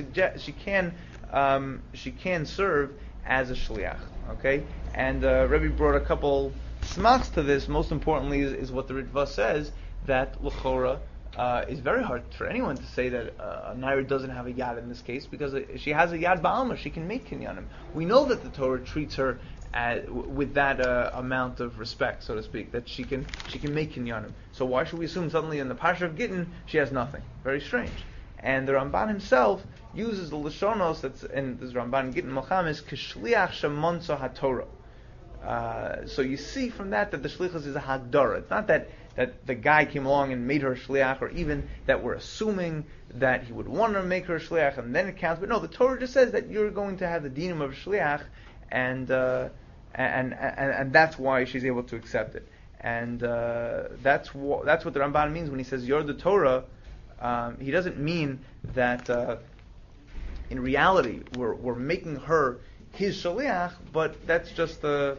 serve as a shliach. Okay, and Rebbe brought a couple smachs to this. Most importantly is what the Ritva says, that l'chora is very hard for anyone to say that a naira doesn't have a yad in this case, because she has a yad ba'alma, she can make kinyanim. We know that the Torah treats her with that amount of respect, so to speak, that she can make kinyanim. So why should we assume suddenly in the Parsha of Gittin she has nothing? Very strange. And the Ramban himself uses the Lashonos that's in this Ramban Gittin Mochamis k'shliach shemonso haTorah. So you see from that the shlichus is a hagdara. It's not that the guy came along and made her a shliach, or even that we're assuming that he would want to make her a shliach and then it counts. But no, the Torah just says that you're going to have the dinim of a shliach, and that's why she's able to accept it. And that's what the Ramban means when he says you're the Torah. He doesn't mean that in reality we're making her his shaliach, but that's just I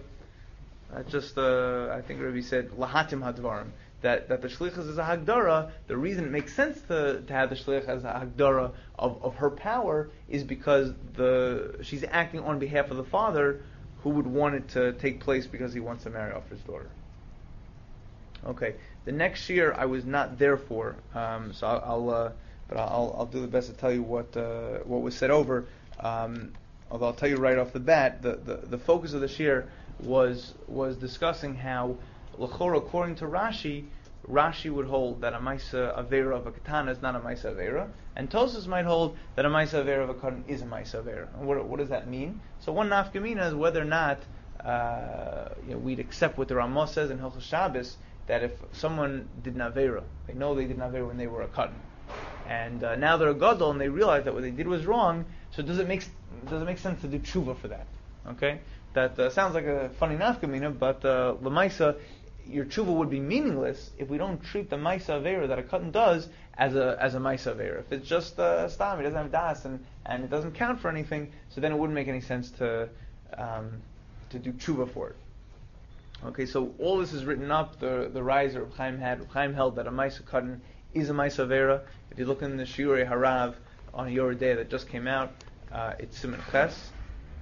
think Rabbi said lahatim hadvarim, that the shlichus is a hagdara. The reason it makes sense to have the shliach as a hagdara of her power is because she's acting on behalf of the father, who would want it to take place because he wants to marry off his daughter. Okay, the next year I was not there for, so I'll do the best to tell you what was said over. Although I'll tell you right off the bat, the focus of this year was discussing how l'chor, according to Rashi, Rashi would hold that a Maisa Avera of a Katana is not a Maisa Avera, and Tosfos might hold that a Maisa Avera of a Katan is a Maisa Avera. And what does that mean? So one nafkamina is whether or not we'd accept what the Ramah says in Hilchos Shabbos, that if someone did an Avera, they know they did an Avera when they were a Katan, and now they're a Gadol and they realize that what they did was wrong, so does it make sense to do tshuva for that? Okay? That sounds like a funny nafkamina, but Lamaisa, your tshuva would be meaningless if we don't treat the Maisa Avera that a Katan does as a Maisa Avera. If it's just Stam, he doesn't have Das, and it doesn't count for anything, so then it wouldn't make any sense to do tshuva for it. Okay, so all this is written up. The rise that Reb Chaim had. Reb Chaim held that a Maisa Katan is a Maisa Avera. If you look in the Shiurei Harav on Yoreh De'ah that just came out, it's Siman Ches.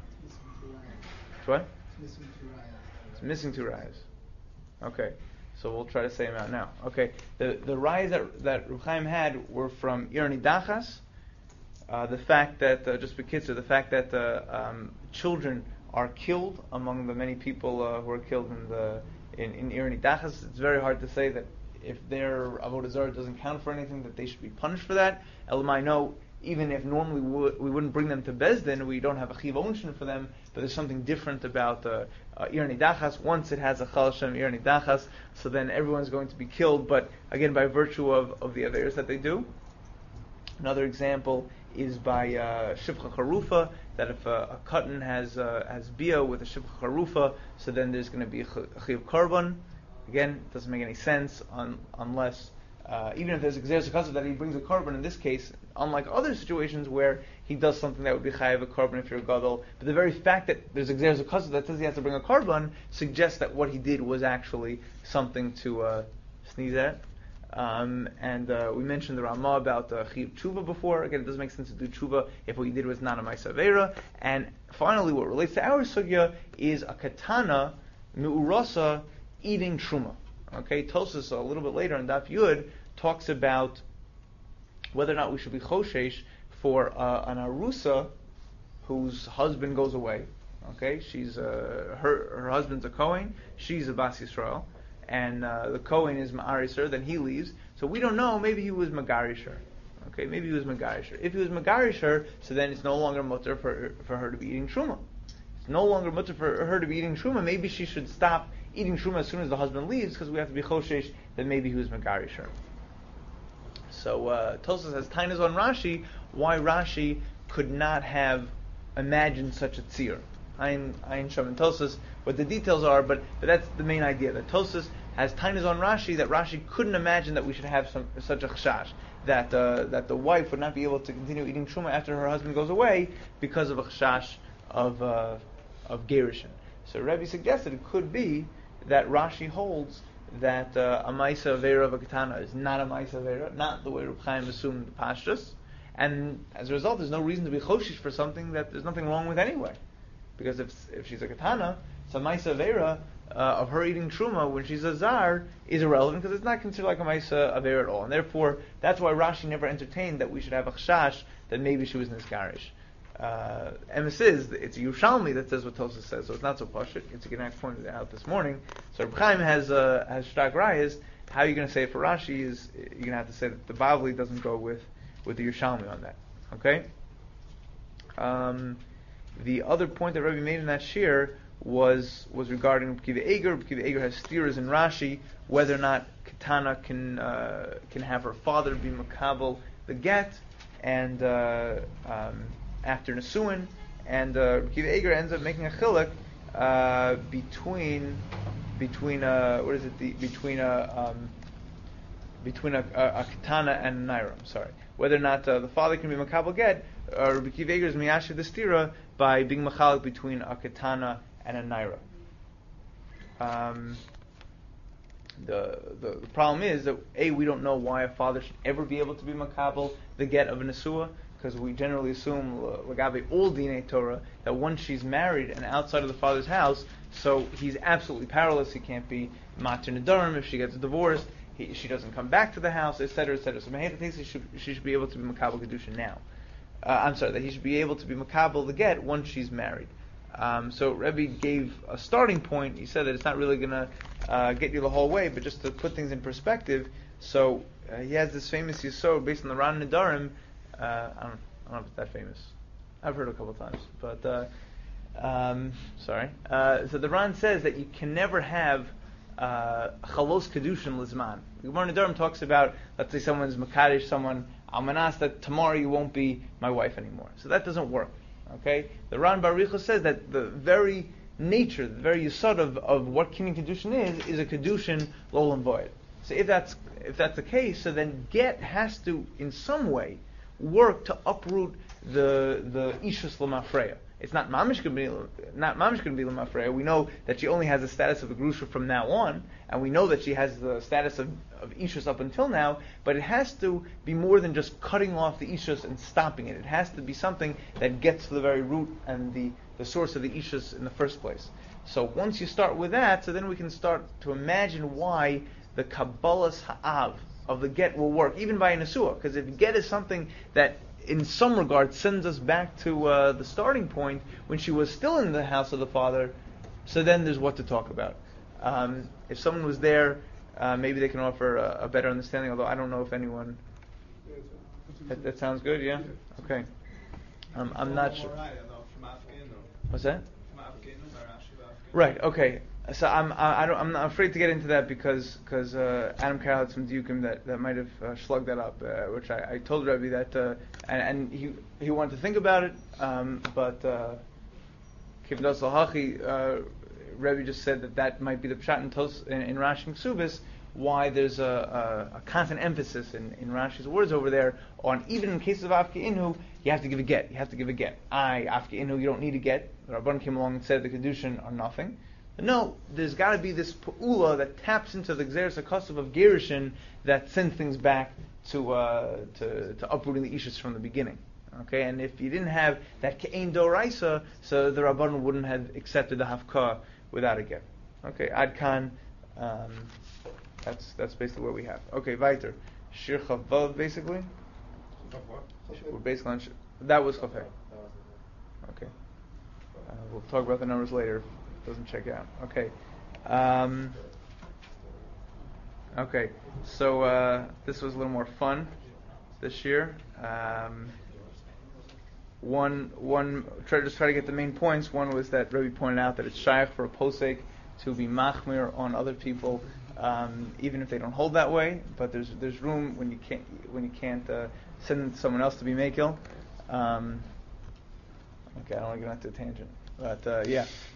What? It's missing two rayas. Okay, so we'll try to say them out now. Okay, the rayas that Reb Chaim had were from Ir Nidachas. The fact that just Bekitzer, the fact that children are killed among the many people who are killed in Ir Nidachas. It's very hard to say that if their avodah zarah doesn't count for anything, that they should be punished for that. Elamai, no. Even if normally we wouldn't bring them to Bezdin, we don't have a chiv onshin for them, but there's something different about Ir Nidachas. Once it has a Chal Hashem Ir Nidachas, so then everyone's going to be killed, but again by virtue of the averos that they do. Another example is by Shivcha Charufa, that if a Katan has Bia with a Shivcha Charufa, so then there's going to be a Chiv Karban. Again, it doesn't make any sense unless even if there's Gzeres HaKasav that he brings a korban, in this case, unlike other situations where he does something that would be chayav a korban if you're a gadol, but the very fact that there's a Gzeres HaKasav that says he has to bring a korban suggests that what he did was actually something to sneeze at. We mentioned the Ramah about Chiyuv Tshuva before. Again, it doesn't make sense to do Tshuva if what he did was not a Maisa Avera. And finally, what relates to our sugya is a Katana Me'urasa eating Truma. Okay, Tosfos a little bit later in Daf Yud talks about whether or not we should be choshesh for an arusa whose husband goes away. Okay, she's her husband's a Kohen, she's a Bas Yisrael, and the Kohen is Ma'arisher, then he leaves. So we don't know, maybe he was Magarisher. Okay, maybe he was Magarisher. If he was Magarisher, so then it's no longer mutter for her to be eating Truma. It's no longer mutter for her to be eating Truma. Maybe she should stop eating Truma as soon as the husband leaves, because we have to be choshesh that maybe he was Magarisher. So Tosfos has tainas on Rashi, why Rashi could not have imagined such a tzir. Ayin Sham and Tosfos, what the details are, but that's the main idea, that Tosfos has tainas on Rashi, that Rashi couldn't imagine that we should have such a chashash, that the wife would not be able to continue eating Truma after her husband goes away because of a chashash of gerushin. So Rebbe suggested it could be that Rashi holds that a Maisa Avera of a Katana is not a Maisa Avera, not the way Reb Chaim assumed the Pashtus, and as a result there's no reason to be choshish for something that there's nothing wrong with anyway. Because if she's a Katana, so Maisa Avera of her eating Truma when she's a Zar is irrelevant because it's not considered like a Maisa Avera at all. And therefore, that's why Rashi never entertained that we should have a Chashash that maybe she was Nizgarish. Emes is, it's a Yerushalmi that says what Tosfos says, so it's not so pashut. It's a Genak pointed out this morning. So Reb Chaim has shtak rayas. How are you going to say it for Rashi is you're going to have to say that the Bavli doesn't go with the Yerushalmi on that. Okay. The other point that Rebbe made in that shir was regarding Reb Kiva Eger. Reb Kiva Eger has steers in Rashi whether or not Katana can have her father be makabel the get and after Nesuin, and Kiva Eger ends up making a chiluk between a katana and a naira. I'm sorry, whether or not the father can be makabel get. Rabbi Kiva Eger is miyashiv the stira by being machalik between a katana and a naira. The problem is that we don't know why a father should ever be able to be makabel the get of a nesua, because we generally assume lagabe all dinei Torah that once she's married and outside of the father's house, so he's absolutely powerless. He can't be matir nedarim if she gets divorced. She doesn't come back to the house, etc., etc. So Meheta thinks she should be able to be makabel kedusha now. That he should be able to be makabel the get once she's married. So Rebbe gave a starting point. He said that it's not really going to get you the whole way, but just to put things in perspective. So he has this famous Yisod based on the Ran Nedarim. I don't know if it's that famous. I've heard it a couple of times, but sorry. So the Ran says that you can never have chalos kedushin lizman. The Gemara Nedarim talks about, let's say someone's makadosh someone, almanas, that tomorrow you won't be my wife anymore. So that doesn't work. Okay, the Ran Baricha says that the very nature, the very yisod of what kinyan kedushin is a kedushin lolam void. So if that's the case, so then get has to in some way work to uproot the ishus lamafreya. It's not mamish going to be lamafreya. We know that she only has the status of a grusha from now on, and we know that she has the status of ishus up until now. But it has to be more than just cutting off the ishus and stopping it. It has to be something that gets to the very root and the source of the ishus in the first place. So once you start with that, so then we can start to imagine why the kabbalas ha'av of the get will work, even by a nesua. Because if get is something that in some regard sends us back to the starting point when she was still in the house of the father, so then there's what to talk about. If someone was there, maybe they can offer a better understanding, although I don't know if anyone... That sounds good, yeah? Okay. I'm not sure. What's that? Right, okay. So I'm not afraid to get into that because Adam Carroll had some diukim that might have slugged that up, which I told Rebbe that and he wanted to think about it, but Kivdas Lahachi, Rebbe just said that might be the pshat in Rashi and Ksubis, why there's a constant emphasis in Rashi's words over there on, even in cases of Afki Inhu, you have to give a get. You have to give a get. Afki Inhu, you don't need a get. The Rabban came along and said the Kedushin are nothing. No, there's got to be this pa'ula that taps into the Gzeres HaKosav of Gerushin that sends things back to uprooting the Ishus from the beginning. Okay, and if you didn't have that Ke'ein Doraisa, so the Rabban wouldn't have accepted the Hafkah without a get. Okay, Ad Kan, that's basically what we have. Okay, weiter. Shir Chavav, basically. We're basically on that was Chafei. Okay, we'll talk about the numbers later. Doesn't check out. Okay. Okay. So this was a little more fun this year. Try to get the main points. One was that Rebbe pointed out that it's shaykh for a posek to be machmir on other people, even if they don't hold that way. But there's room when you can't send someone else to be mekil. Okay, I don't want to get onto a tangent. But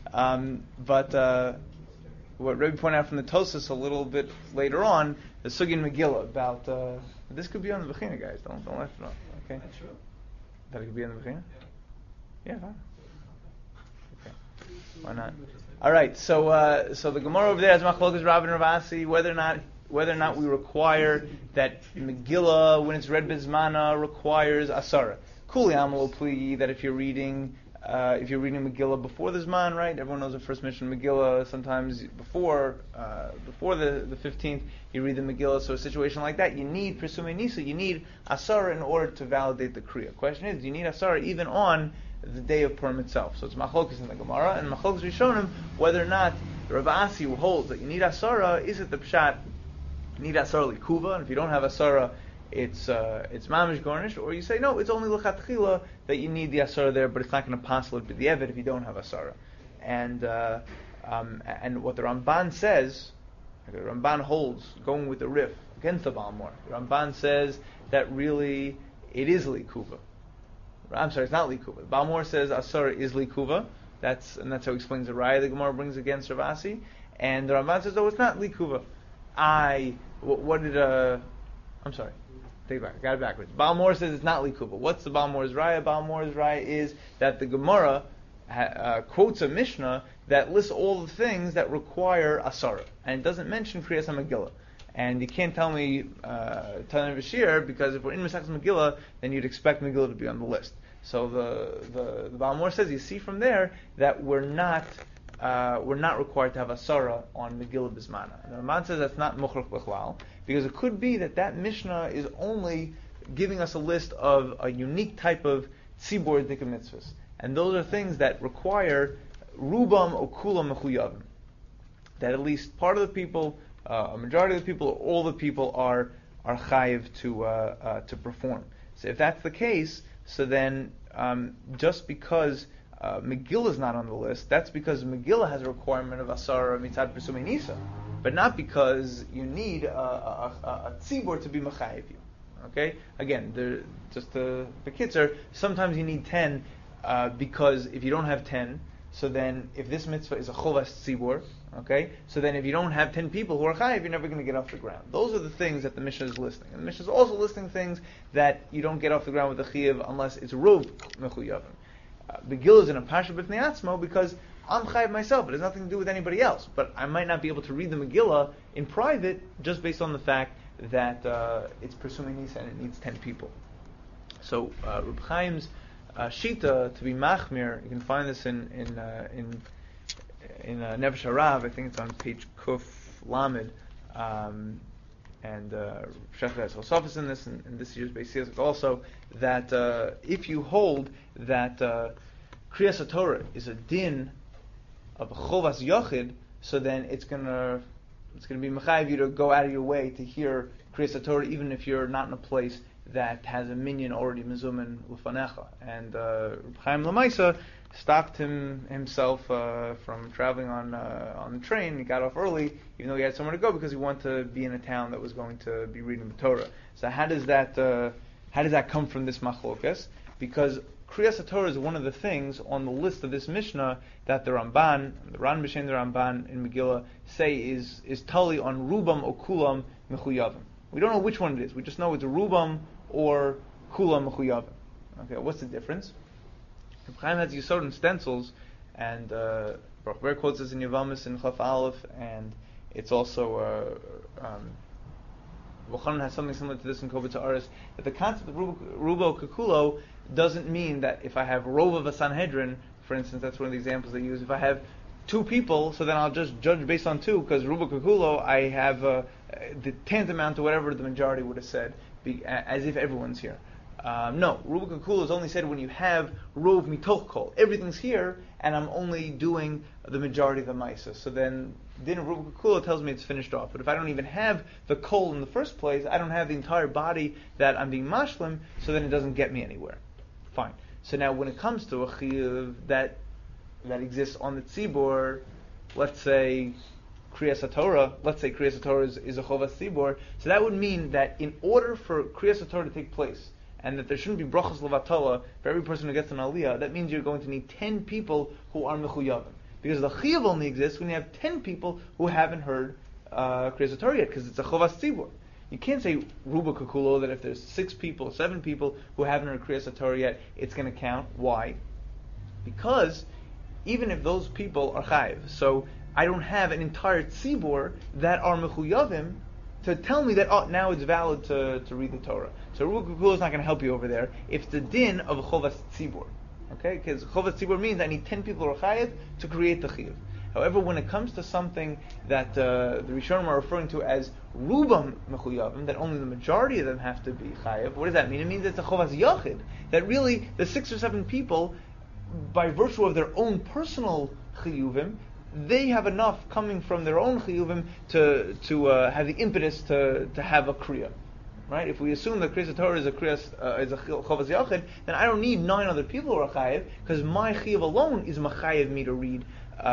what Rebbe pointed out from the Tosas a little bit later on, the Sugi and Megillah about this could be on the Bechina, guys. Don't laugh it off. Okay, that it could be on the Bechina. Yeah, fine. Okay, why not? All right. So the Gemara over there has Machlokas Rav and Rav Asi whether or not we require that Megillah when it's read Bizmana requires Asara. Kuli Amal Pli that if you're reading Megillah before the Zman, right? Everyone knows the first mission Megillah. Sometimes before the 15th, you read the Megillah. So a situation like that, you need Pesume Nisa, you need Asara in order to validate the Kriya. Question is, do you need Asara even on the day of Purim itself? So it's Machlokas in the Gemara, and Machlokas Rishonim, whether or not the Rav Asi who holds that you need Asara, is it the Pshat, you need Asara Likuva, and if you don't have Asara, it's mamish garnish, or you say no, it's only l'chatchila that you need the asara there, but it's not going to pass it the evet if you don't have asara. And what the Ramban says, the Ramban holds, going with the Rif against the Balmor. The Ramban says that really it is likuva. I'm sorry, it's not likuva. The Balmor says asara is likuva. That's how he explains the raya the Gemara brings against Rav Asi, and the Ramban says, oh, it's not likuva. I'm sorry. Take it back. I got it backwards. Balmor says it's not likuva. What's the Balmor's raya? Balmor's raya is that the Gemara quotes a Mishnah that lists all the things that require asara, and it doesn't mention Kriyas HaMegillah. And you can't tell me Tana Vashir, because if we're in Masechtas Megillah, then you'd expect Megillah to be on the list. So the Balmor says, you see from there that we're not required to have asara on Megillah Bismana. And the Ramban says that's not Mukhrach B'chlal, because it could be that Mishnah is only giving us a list of a unique type of tzibur dika mitzvahs, and those are things that require rubam or kulam mechuyavim. that at least part of the people, a majority of the people, or all the people are chayiv to perform. So if that's the case, so then just because Megillah is not on the list, that's because Megillah has a requirement of Asara Mitzad Pesumei Nisa, but not because you need a tzibur to be mechayiv you. Okay? Again, just the kitzur, sometimes you need 10 because if you don't have 10, so then if this mitzvah is a chovas tzibur, okay, so then if you don't have 10 people who are chayiv, you're never going to get off the ground. Those are the things that the Mishnah is listing. And the Mishnah is also listing things that you don't get off the ground with the chiyav unless it's rov mechuyavim. Megillah is in a pasha b'fnei atzmo because I'm chayiv myself. It has nothing to do with anybody else. But I might not be able to read the Megillah in private just based on the fact that it's Pesumei Nisa and it needs 10 people. So Reb Chaim's shita to be machmir, you can find this in Nefesh Harav. I think it's on page Kuf Lamed, and Shech has Chosafis in this, and this year's Beis Yisrael also, that if you hold that Kriyas HaTorah is a din of a Chovas Yochid, so then it's going to be mechayiv you to go out of your way to hear Kriyas HaTorah, even if you're not in a place that has a minyan already mezumin l'fanecha. And Reb Chaim Lamaisa stopped himself from traveling on the train. He got off early, even though he had somewhere to go, because he wanted to be in a town that was going to be reading the Torah. So how does that come from this machlokas? Because Kriyas HaTorah is one of the things on the list of this Mishnah that the Ramban, the Ran B'Shem the Ramban in Megillah say is tali on Rubam or Kulam Mechuyavim. We don't know which one it is. We just know it's Rubam or Kulam Mechuyavim. Okay, what's the difference? Reb Chaim has Yisod and stencils, and Baruch Ber quotes this in Yavamis and Chaf Aleph, and it's also Yochanan has something similar to this in Kovitz Haaretz, that the concept of Rubo Kekulo doesn't mean that if I have Rov of a Sanhedrin, for instance, that's one of the examples they use, if I have 2 people, so then I'll just judge based on 2, because Rubo Kekulo, I have the tantamount to whatever the majority would have said, as if everyone's here. No, Rubo Kekulo is only said when you have Rov Mitoch Kol. Everything's here, and I'm only doing the majority of the Maisa. So then, Din of Rubo Kekulo tells me it's finished off. But if I don't even have the Kol in the first place, I don't have the entire body that I'm being mashlim, so then it doesn't get me anywhere. Fine. So now when it comes to a chiyuv that exists on the tzibor, let's say Kriyas HaTorah is a chovas tzibor, so that would mean that in order for Kriyas HaTorah to take place, and that there shouldn't be brachas levatala for every person who gets an aliyah, that means you're going to need 10 people who are mechuyavim. Because the chiyuv only exists when you have 10 people who haven't heard Kriyas HaTorah yet, because it's a chovas tzibor. You can't say Ruba Kekulo that if there's 6 people, 7 people who haven't heard Kriyas HaTorah yet, it's going to count. Why? Because even if those people are chayiv, so I don't have an entire tzibor that are mechuyavim to tell me that now it's valid to read the Torah. So Ruba Kekulo is not going to help you over there if it's the din of a chovas tzibor. Okay? Because chovas tzibor means I need 10 people who are chayiv to create the chiyuv. However, when it comes to something that the Rishonim are referring to as Rubam Mechuyavim, that only the majority of them have to be Chayav, what does that mean? It means it's a Chovas Yachid. That really, the 6 or 7 people, by virtue of their own personal Chiyuvim, they have enough coming from their own Chiyuvim to have the impetus to have a Kriya. Right? If we assume that Kriyas HaTorah is a Chovas Yachid, then I don't need 9 other people who are Chayav, because my Chiyuv alone is Machayev me to read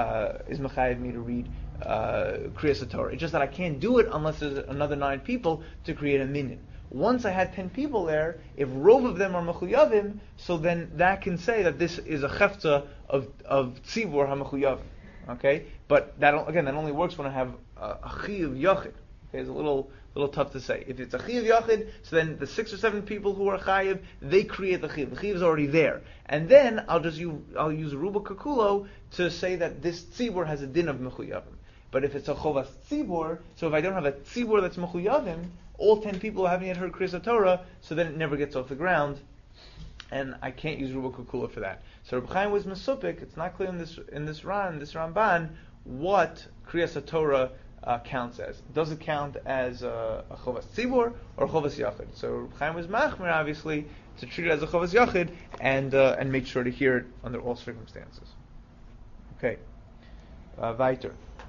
Kriyas HaTorah. It's just that I can't do it unless there's another 9 people to create a minyan. Once I had 10 people there, if rov of them are mechuyavim, so then that can say that this is a chefza of tzibur ha-mechuyavim. Okay, but that only works when I have a chiyuv yachid. Okay, it's a little tough to say. If it's a chiyuv yachid, so then the 6 or 7 people who are chayiv, they create the chiyuv. The chiyuv is already there, and then I'll use Ruba Kekulo to say that this tzibur has a din of mechuyavim. But if it's a chovas tzibur, so if I don't have a tzibur that's mechuyavim, all 10 people haven't yet heard Kriyas HaTorah, so then it never gets off the ground, and I can't use Ruba Kekulo for that. So Reb Chaim was mesupik. It's not clear in this Ramban what Kriyas HaTorah counts as. Does it count as a chovas tzibur or a chovas yachid? So Reb Chaim was machmir, obviously, to treat it as a chovas yachid and make sure to hear it under all circumstances. Okay, weiter.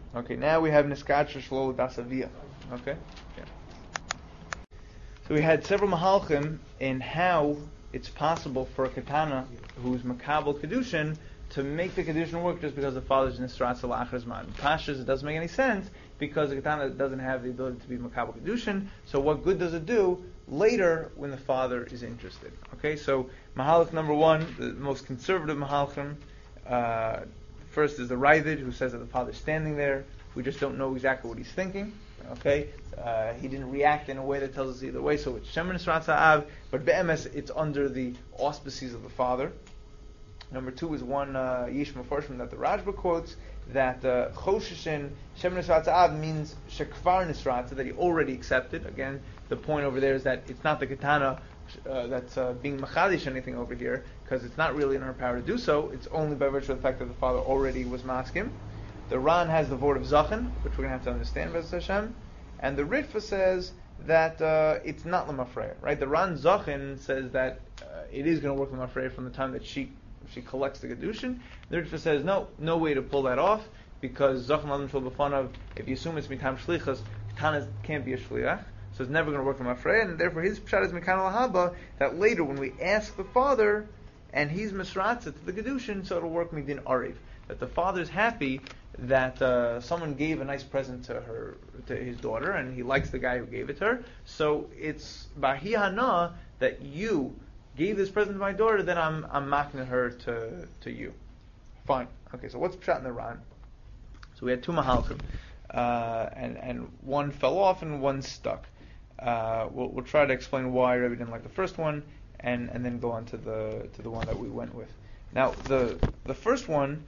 Okay, now we have Niskatra Shlo Dasavia. Okay? Yeah. So we had several mahalchim in how it's possible for a katana who's makabel kedushin to make the kedushin work just because the father's nisratz al man. Pashas, it doesn't make any sense because the katana doesn't have the ability to be makabel kedushin. So what good does it do later when the father is interested? Okay, so mahalach number one, the most conservative mahalchim. First is the Ravid, who says that the father's standing there. We just don't know exactly what he's thinking. Okay, he didn't react in a way that tells us either way. So it's Shemin Nisrat Sa'av, but be'emes it's under the auspices of the father. Number two is one Yish Meforshim that the Rajba quotes that Choshishin Shemin Nisrat Sa'av means Shekvar Nisrat, that he already accepted. Again, the point over there is that it's not the katana that's being machadish anything over here, because it's not really in her power to do so. It's only by virtue of the fact that the father already was maskim. The Ran has the word of Zachin, which we're going to have to understand, B'ez Hashem. And the Ritva says that it's not L'mafreya, right? The Ran Zachin says that it is going to work L'mafreya from the time that she collects the Kedushin. The Ritva says no way to pull that off, because Zachin Ladam Shul B'fanav, if you assume it's Mitam Shlichas, Katanas can't be a Shliach, so it's never going to work L'mafreya, and therefore his Pshat is Mekan Al-Haba, that later when we ask the father, and he's Misratza to the Kedushin, so it'll work Midin Ariv. That the father's happy that someone gave a nice present to his daughter, and he likes the guy who gave it to her. So it's Bahi Hana that you gave this present to my daughter, then I'm makna her to you. Fine. Okay, so what's Pshat in the Ran? So we had two mahalchim, and one fell off and one stuck. We'll try to explain why Rebbe didn't like the first one, and then go on to the one that we went with. Now the first one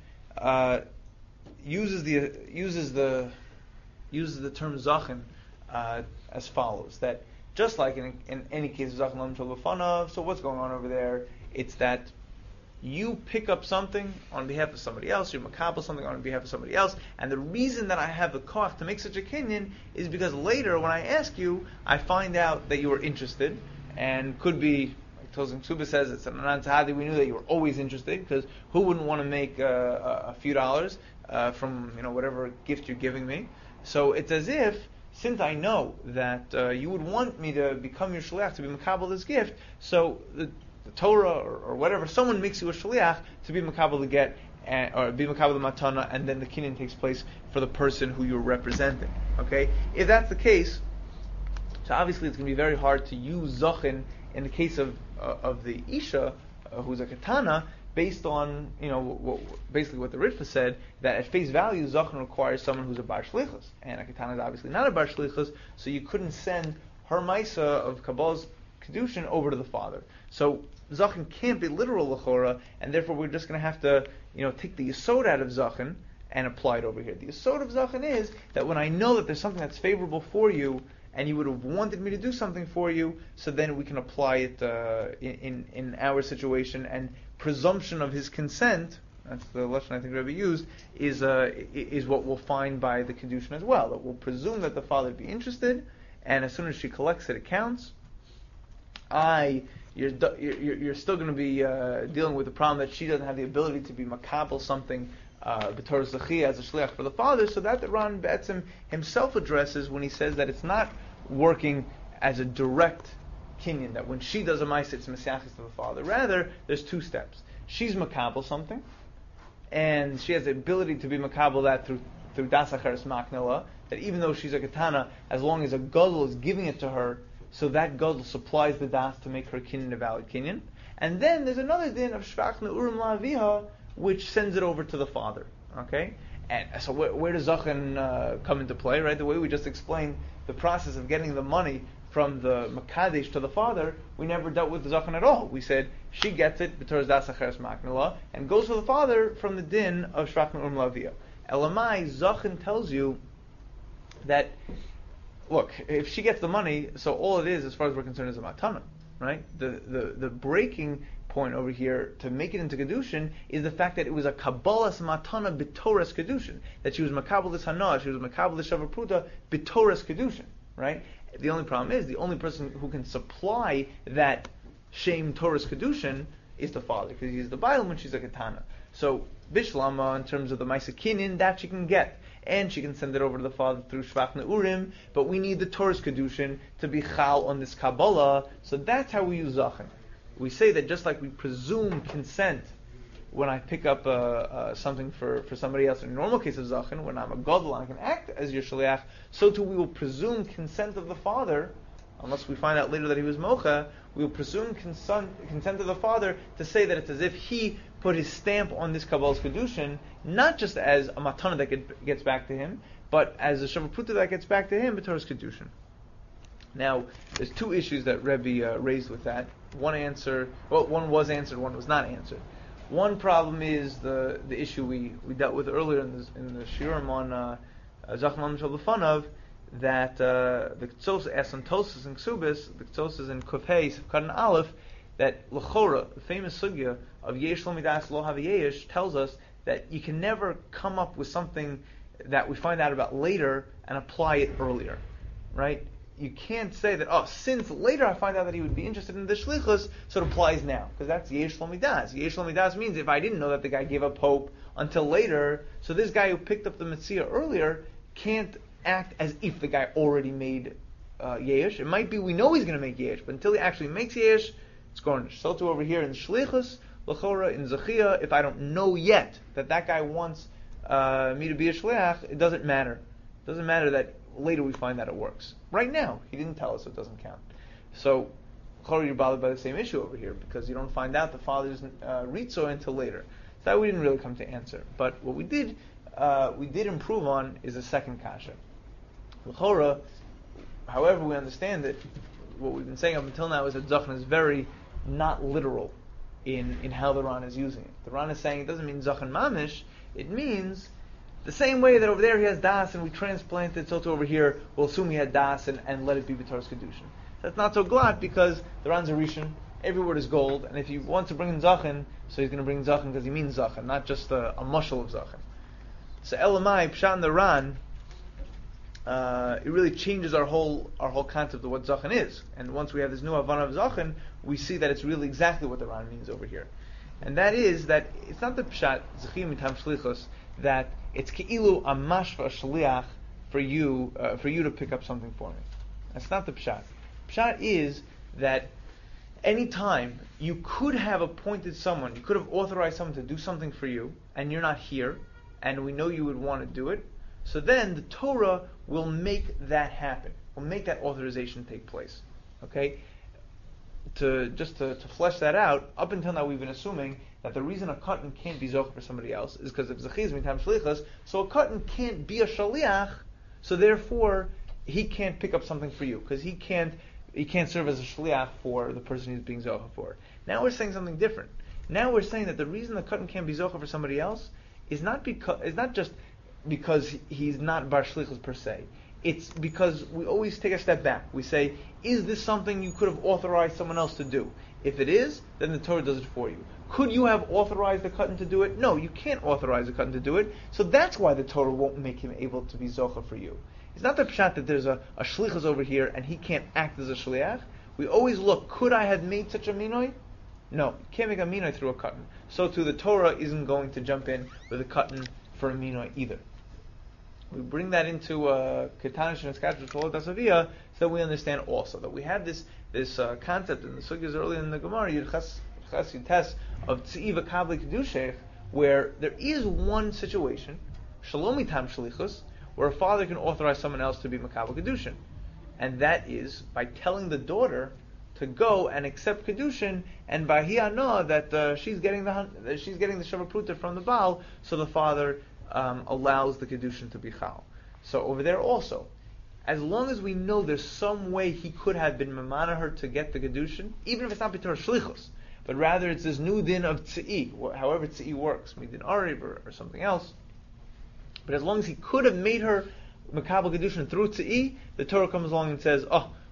uses the term zachin as follows: that just like in any case of zachin lam shel b'fanav, so what's going on over there? It's that you pick up something on behalf of somebody else, you makabel something on behalf of somebody else, and the reason that I have the koach to make such a kinyan is because later when I ask you, I find out that you were interested, and could be, like Tozin Ksuba says, it's an Anan Tahadi, we knew that you were always interested, because who wouldn't want to make a few dollars from whatever gift you're giving me? So it's as if, since I know that you would want me to become your shliach, to be makabel this gift, so the Torah or whatever, someone makes you a shliach to be makabel the get, or be makabel the matana, and then the kinyan takes place for the person who you're representing. Okay, if that's the case, so obviously it's going to be very hard to use zachin in the case of the isha who's a katana, based on basically what the Ritva said, that at face value zachin requires someone who's a bar shlichus, and a katana is obviously not a bar shlichus, so you couldn't send her maisa of Kabbal's kedushin over to the father. So zachin can't be literal l'chora, and therefore we're just going to have to take the yesod out of zachin and apply it over here. The yesod of zachin is that when I know that there's something that's favorable for you, and you would have wanted me to do something for you, so then we can apply it in our situation, and presumption of his consent, that's the lesson I think Rebbe used, is what we'll find by the kedushin as well. That we'll presume that the father would be interested, and as soon as she collects it, it counts. You're still going to be dealing with the problem that she doesn't have the ability to be makabel something b'torah zechiyah as a shliach for the father. So that the Ran Be'etzim himself addresses when he says that it's not working as a direct kinyan, that when she does a ma'aseh it's mesiachis to the father. Rather, there's two steps. She's makabel something, and she has the ability to be makabel that through das acheres maknela. That even though she's a katana, as long as a gadol is giving it to her, so that gadol supplies the das to make her kinyan a valid kinyan. And then there's another din of shvach neurim la'aviha, which sends it over to the father. Okay, and so where does zachin come into play? Right, the way we just explained the process of getting the money from the makadesh to the father, we never dealt with the zachin at all. We said she gets it b'torah das acheres maknela and goes to the father from the din of shvach neurim la'aviha. Elamai, zachin tells you that, look, if she gets the money, so all it is, as far as we're concerned, is a matana, right? The breaking point over here to make it into kedushin is the fact that it was a kabbalas matana b'toras kedushin, that she was makabel this hana, she was makabel this shavapruta b'toras kedushin, right? The only problem is the only person who can supply that shame toras kedushin is the father, because he's the bail when she's a katana. So bishlama, in terms of the ma'aseh kinyan, that she can get. and she can send it over to the father through Shvach Neurim, but we need the Torah's Kedushin to be Chal on this Kabbalah, so that's how we use Zachin. We say that just like we presume consent when I pick up something for somebody else, in a normal case of Zachin, when I'm a Gadol and I can act as your Shaliach, so too we will presume consent of the father, unless we find out later that he was Mocha, we will presume consent of the father to say that it's as if he put his stamp on this Kabbalah's Kedushin, not just as a matana that gets back to him, but as a Shavuot Pruta that gets back to him, but Torah's Kedushin. Now, there's two issues that Rebbe raised with that. One was answered, one was not answered. One problem is the issue we dealt with earlier in the Shiurim on Zachin Mishal B'fanav, that the Ktsos asks on Tosas and Ksubis, the Ktsos in Kufhei, Sivkat and Aleph, that L'chora, the famous sugya of Yesh Lo Midas Lo Havi Yesh, tells us that you can never come up with something that we find out about later and apply it earlier, right? You can't say that, since later I find out that he would be interested in the shlichus, so it applies now, because that's Yesh Lo Midas. Yesh Lo Midas means if I didn't know that the guy gave up hope until later, so this guy who picked up the Metzia earlier can't act as if the guy already made Yesh. It might be we know he's going to make Yesh, but until he actually makes Yesh, it's garnish. So too over here in Shlichus, L'chora, in Zechia, if I don't know yet that guy wants me to be a Shliach, it doesn't matter. It doesn't matter that later we find that it works. Right now, he didn't tell us, so it doesn't count. So, L'chora, you're bothered by the same issue over here, because you don't find out the father's Ritzo until later. So that we didn't really come to answer. But what we did improve on is the second kasha. L'chora, however we understand it, what we've been saying up until now is that Zachin is very not literal in how the Ran is using it. The Ran is saying it doesn't mean Zachin Mamish, it means the same way that over there he has Das and we transplanted, so to over here we'll assume he had Das and let it be B'Torah's Kedushin. That's not so glad because the Ran's a Rishon, every word is gold, and if he wants to bring in Zachin, so he's going to bring Zachin because he means Zachin, not just a mashal of Zachin. So Elamai, Pshat in the Ran, it really changes our whole concept of what Zachin is. And once we have this new Havana of Zachin, we see that it's really exactly what the Ran means over here. And that is that it's not the Pshat, Zechim Mitam Shlichus, that it's Ke'ilu a mashva shliach for you to pick up something for me. That's not the Pshat. Pshat is that any time you could have appointed someone, you could have authorized someone to do something for you, and you're not here, and we know you would want to do it, so then the Torah will make that happen, will make that authorization take place. Okay? To flesh that out, up until now we've been assuming that the reason a katan can't be zocher for somebody else is because of zechiz mitam shlichus, so a katan can't be a shaliach, so therefore he can't pick up something for you, because he can't serve as a shaliach for the person he's being zocher for. Now we're saying something different. Now we're saying that the reason the katan can't be zocher for somebody else is not just because he's not bar shlichus per se. It's because we always take a step back. We say, is this something you could have authorized someone else to do? If it is, then the Torah does it for you. Could you have authorized the katan to do it? No, you can't authorize the katan to do it. So that's why the Torah won't make him able to be zocha for you. It's not the pshat that there's a shlichus over here and he can't act as a shliach. We always look, could I have made such a minoi? No, you can't make a minoi through a katan. So too, the Torah isn't going to jump in with a katan for a minoi either. We bring that into Ketanish and Eskatron Tolot Asavia, so that we understand also that we have this concept in the sugyas early in the Gemara Yudches Yutes of Tziva Kabli Kedushech, where there is one situation, Shalomitam Shalichus, where a father can authorize someone else to be Makabel Kedushin, and that is by telling the daughter to go and accept Kedushin, and by hi'ana that she's getting the Shavuot Pruta from the Baal, so the father allows the Kedushin to be Chal. So over there also, as long as we know there's some way he could have been mamana her to get the Kedushin, even if it's not B'Torah Shlichus, but rather it's this new din of Tzi'i, however Tzi'i works, Midin Arib or something else, but as long as he could have made her Makabel Kedushin through Tzi'i, the Torah comes along and says,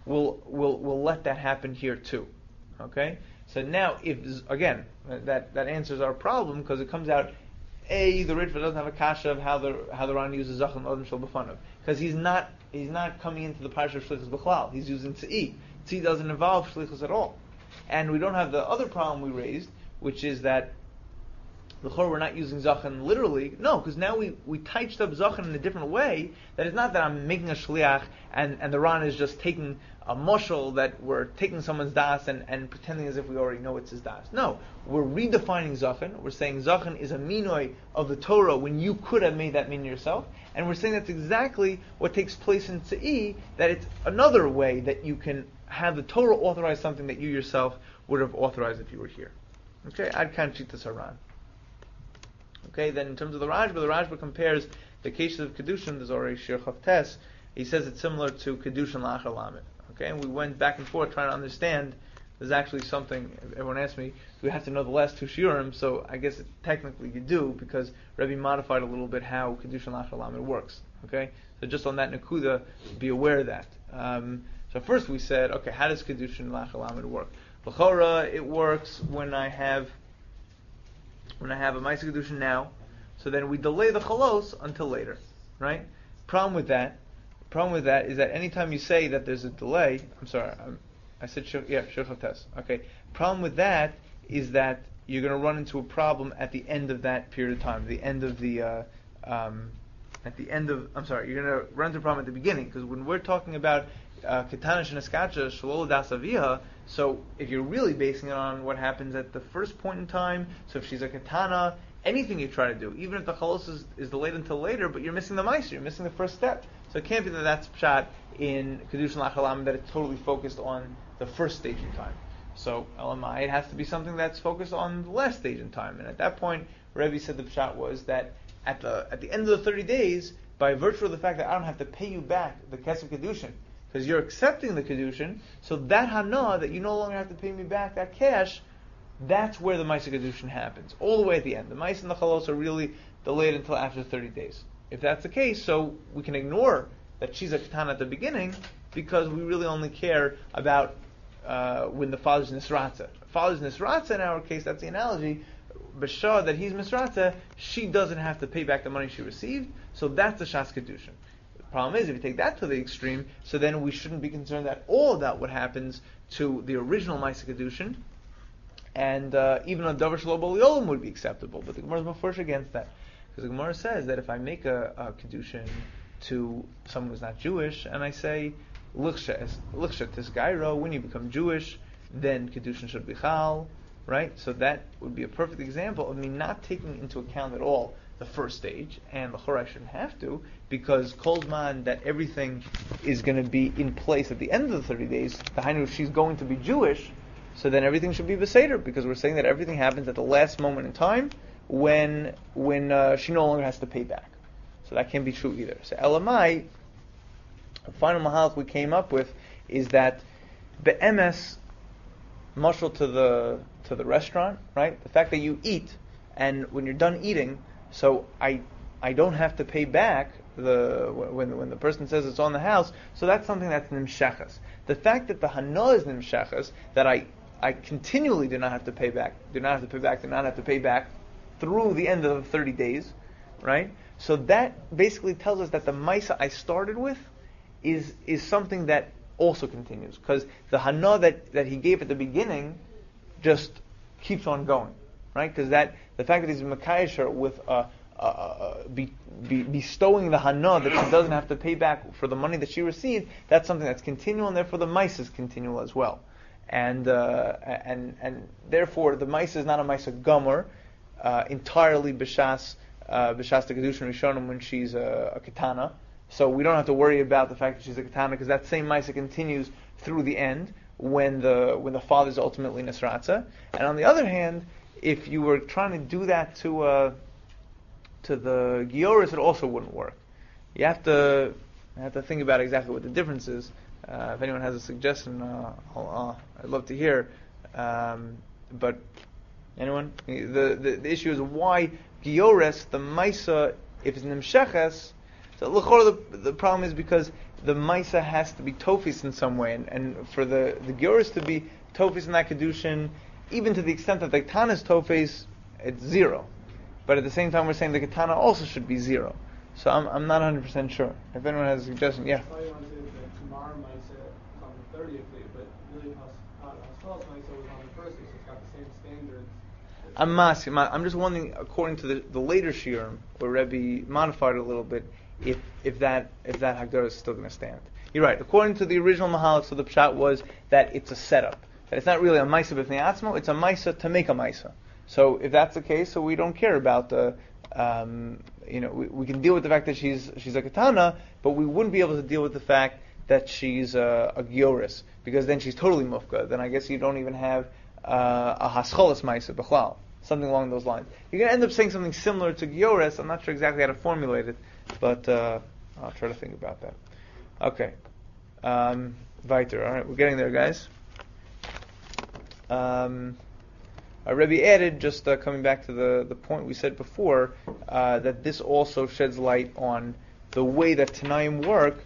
we'll let that happen here too. Okay? So now, that answers our problem, because it comes out, the Ritva doesn't have a kasha of how the Ran uses Zachin Odom Shel B'fanav, because he's not coming into the parsha of Shlichus B'chlal. He's using Tzi'i. Tzi'i doesn't involve Shlichus at all, and we don't have the other problem we raised, which is that L'chor, we're not using zachan literally. No, because now we touched up zachan in a different way. That is not that I'm making a shliach and the Ran is just taking a mushal that we're taking someone's das and pretending as if we already know it's his das. No, we're redefining zachan. We're saying zachan is a minoi of the Torah when you could have made that min yourself. And we're saying that's exactly what takes place in Tz'i, that it's another way that you can have the Torah authorize something that you yourself would have authorized if you were here. Okay, I'd kind of treat this Haran. Okay, then in terms of the Rajba compares the cases of Kedushin, there's already Shir Chavtes, he says it's similar to Kedushin La'achar Lamed. Okay, and we went back and forth trying to understand, there's actually something, everyone asked me, do we have to know the last two Shiurim? So I guess technically you do, because Rebbe modified a little bit how Kedushin La'achar Lamed works. Okay, so just on that Nakuda, be aware of that. So first we said, okay, how does Kedushin La'achar Lamed work? L'chora, it works when I have a Ma'aseh Kedushin now, so then we delay the Chalos until later, right? Problem with that is that anytime you say that there's a delay, I said Shir Chavtes. Okay. Problem with that is that you're going to run into a problem at the end of that period of time, you're going to run into a problem at the beginning, because when we're talking about Ketana Sheneskacha Shalol Das Aviha, so if you're really basing it on what happens at the first point in time, so if she's a Ketana, anything you try to do, even if the Chalos is delayed until later, but you're missing the Meiser, you're missing the first step. So it can't be that that's pshat in Kedushin La'achar Lamed, that it's totally focused on the first stage in time. So LMI, it has to be something that's focused on the last stage in time. And at that point, Rebbe said the pshat was that at the end of the 30 days, by virtue of the fact that I don't have to pay you back the Kesef Kedushin, because you're accepting the Kedushin, so that Hana, that you no longer have to pay me back that cash, that's where the Ma'aseh Kedushin happens, all the way at the end. The Ma'aseh and the Chalos are really delayed until after 30 days. If that's the case, so we can ignore that she's a Ketana at the beginning, because we really only care about when the father's Nisratza. Father's Nisratza, in our case, that's the analogy, B'shah, that he's Misratza, she doesn't have to pay back the money she received, so that's the Shas Kedushin. The problem is, if you take that to the extreme, so then we shouldn't be concerned at all about what happens to the original Ma'aseh Kedushin, and even a Davar Shelo B'Olam would be acceptable. But the Gemara is mafurish against that, because the Gemara says that if I make a Kedushin to someone who's not Jewish, and I say, Lichsha Tisgairo, when you become Jewish, then Kedushin should be Chal, right? So that would be a perfect example of me not taking into account at all the first stage, and l'chora I shouldn't have to, because Kolzman, that everything is going to be in place at the end of the 30 days, the Hainu, if she's going to be Jewish, so then everything should be Beseder, because we're saying that everything happens at the last moment in time, when she no longer has to pay back. So that can't be true either. So Elamai, the final mahalach we came up with is that be'emes, mashal to the restaurant, right? The fact that you eat, and when you're done eating, so I don't have to pay back when the person says it's on the house. So that's something that's nimshachas. The fact that the hana is nimshachas, that I continually do not have to pay back through the end of the 30 days, right? So that basically tells us that the Maisa I started with is something that also continues, because the Hana that he gave at the beginning just keeps on going, right? Because the fact that he's Makayasher with bestowing the Hana that she doesn't have to pay back for the money that she received, that's something that's continual, and therefore the Maisa is continual as well. And therefore the Maisa is not a Maisa Gomer, entirely b'shas the Kedushin Rishonim when she's a Ketana. So we don't have to worry about the fact that she's a Ketana, because that same Maisa continues through the end when the father is ultimately Nisratza. And on the other hand, if you were trying to do that to the Gioris, it also wouldn't work. You have to think about exactly what the difference is. If anyone has a suggestion, I'd love to hear. But anyone? The issue is why Giores, the Maisa, if it's Nimsheches, so the problem is because the Maisa has to be Tofis in some way, and for the Giores to be Tofis in that Kedushin, even to the extent that the Ketana is Tofis, it's 0. But at the same time, we're saying the Ketana also should be 0. So I'm not 100% sure. If anyone has a suggestion, yeah. I want to say that tomorrow Maisa is on the 30th day, but really Haskal's Maisa was on the first day, so it's got the same standards I'm just wondering, according to the later shiurim, where Rebbe modified it a little bit, if that Hagdara is still going to stand. You're right. According to the original Mahalach, so the pshat was that it's a setup. That it's not really a Maisa b'fnei atzmo, it's a Maisa to make a Maisa. So if that's the case, so we don't care about the, we can deal with the fact that she's a katana, but we wouldn't be able to deal with the fact that she's a gioris, because then she's totally mufka. Then I guess you don't even have a hascholas Maisa b'chlal, something along those lines. You're going to end up saying something similar to gioris. I'm not sure exactly how to formulate it, but I'll try to think about that. Okay. Weiter. All right, we're getting there, guys. Rebbe added, just coming back to the point we said before, that this also sheds light on the way that Tanaim work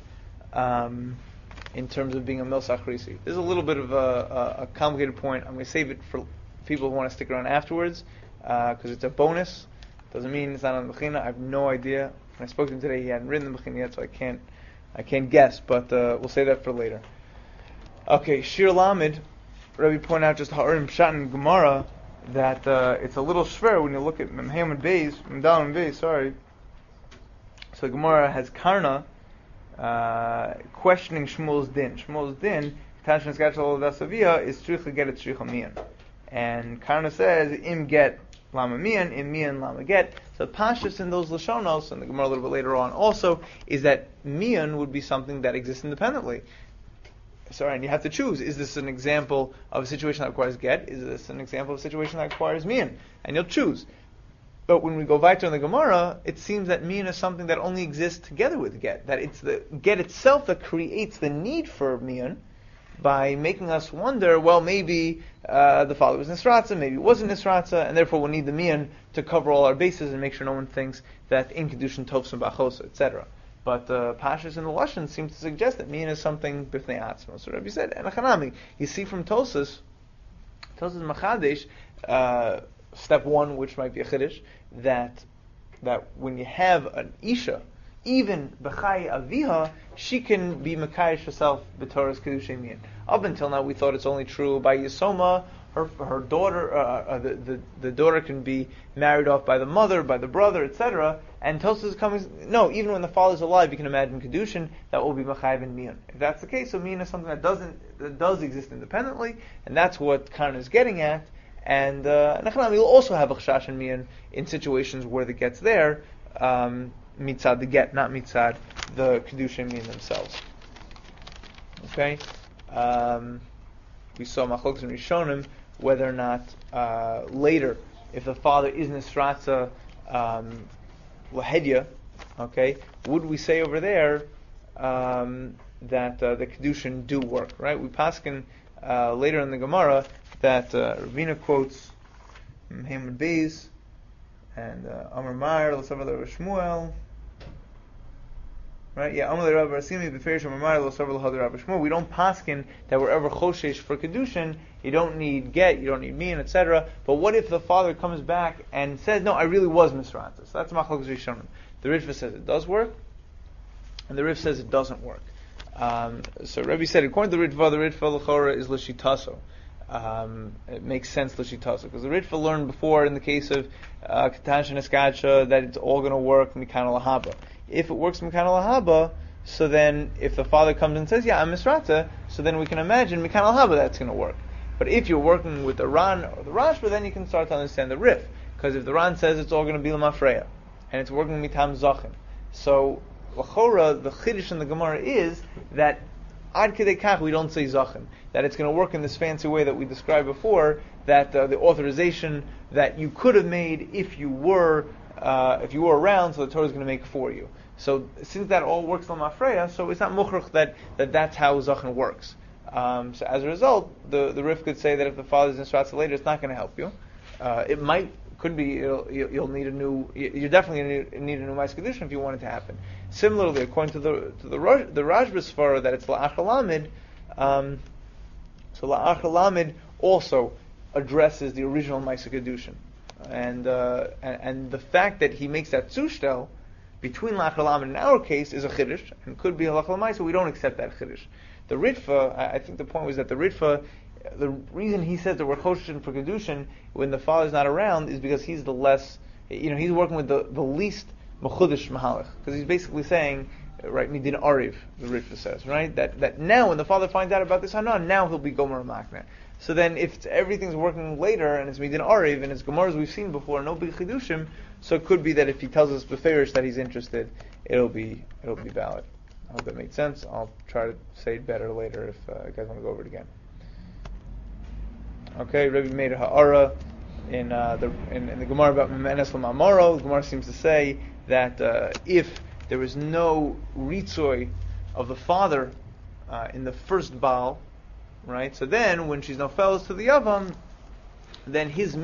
in terms of being a Milsach Risi. This is a little bit of a complicated point. I'm going to save it for people who want to stick around afterwards, because it's a bonus. Doesn't mean it's not on the Mechina. I have no idea. When I spoke to him today, he hadn't written the Mechina yet, so I can't guess, but we'll say that for later. Okay, Shir Lamed, Rebbe pointed out just Ha'arim Pshat and Gemara that it's a little shver when you look at Memdal and Beis, sorry. So Gemara has Karna questioning Shmuel's din. Shmuel's din, Tanshon Skachal Dasavia, is Tzricha get it Tzricha Mian. And Karna says, Im get Lama Mian, Im Mian Lama get. So Pashas in those Lashonos, and the Gemara a little bit later on also, is that Mian would be something that exists independently. Sorry, and you have to choose. Is this an example of a situation that requires get? Is this an example of a situation that requires mian? And you'll choose. But when we go weiter in the Gemara, it seems that mian is something that only exists together with get. That it's the get itself that creates the need for mian by making us wonder, well, maybe the father was Nisratza, maybe it wasn't Nisratza, and therefore we'll need the mian to cover all our bases and make sure no one thinks that in Kedushin Tovsim Bachosa, etc. But Pashas in the Lashon seem to suggest that mian is something b'fnei atzmo. So Rabbi said, and Achanami, you see from Tosas Machadesh, step one, which might be a chiddush, that when you have an isha, even b'chai aviha, she can be mekayish herself b'Torah's kedushay mian. Up until now, we thought it's only true by Yisoma. Her daughter, the daughter can be married off by the mother, by the brother, etc. And Tosas is coming. No, even when the father's alive, you can imagine kedushin that will be machayev and mian. If that's the case, so mian is something that does exist independently, and that's what Karna is getting at. And Nachman will also have a chashash and mian in situations where the get's there, mitzad the get, not mitzad the kedushin mian themselves. Okay. We saw Machlokes and Rishonim whether or not later, if the father is Nisratza Lahedya, okay, would we say over there that the Kedushin do work, right? We paskin later in the Gemara that Ravina quotes Haman Beis and Amar Meir, L'Savar Shmuel. Right? Yeah, we don't paskin that we're ever choshesh for kedushin. You don't need get, you don't need mian, etc. But what if the father comes back and says, "No, I really was misratas"? So that's machlokes rishonim. The Ritva says it does work, and the Ritva says it doesn't work. So Rebbe said, according to the Ritva l'chora is l'shitaso. It makes sense l'shitaso because the Ritva learned before in the case of Katan Sheneskacha that it's all going to work mikana lahaba. If it works Mikana Lahaba, so then if the father comes and says, yeah, I'm Misrata, so then we can imagine Mikana Lahaba that's going to work. But if you're working with the Ran or the Rashba, then you can start to understand the Rif. Because if the Ran says it's all going to be Lamafreya, and it's working Mitam Zachin, so L'chora, the Chiddush in the Gemara is that Ad Kedei Kach we don't say Zachin. That it's going to work in this fancy way that we described before, that the authorization that you could have made if you were around, so the Torah is going to make for you. So since that all works on Mafreya, so it's not mukhrach that's how Zachin works. So as a result, the Rif could say that if the father's in Shratza later, it's not going to help you. Could be you'll need a new. You definitely need a new Ma'as Kedushin if you want it to happen. Similarly, according to the Rajba Svara, that it's La'achar Lamed. So La'achar Lamed also addresses the original Ma'as Kedushin. And the fact that he makes that zushtel between La'achar Lamed in our case is a chiddush, and could be a La'achar Lamed, so we don't accept that chiddush. The Ritva, I think the point was that the Ritva the reason he says that we're choshen for kedushin when the father's not around is because he's the less, he's working with the least mechudesh mahalach, because he's basically saying, right, midin ariv, the Ritva says, right, that now when the father finds out about this hanan, now he'll be gomer makna. So then, if everything's working later and it's midin ariv and it's gemaras we've seen before, no big chidushim, so it could be that if he tells us beferish that he's interested, it'll be valid. I hope that made sense. I'll try to say it better later if you guys want to go over it again. Okay, Rebbe made a ha'ara in the Gemara about Memenes L'Mamoro. The Gemara seems to say that if there was no ritzoy of the father in the first Baal, right? So then, when she's nofeles to the Yavam, then his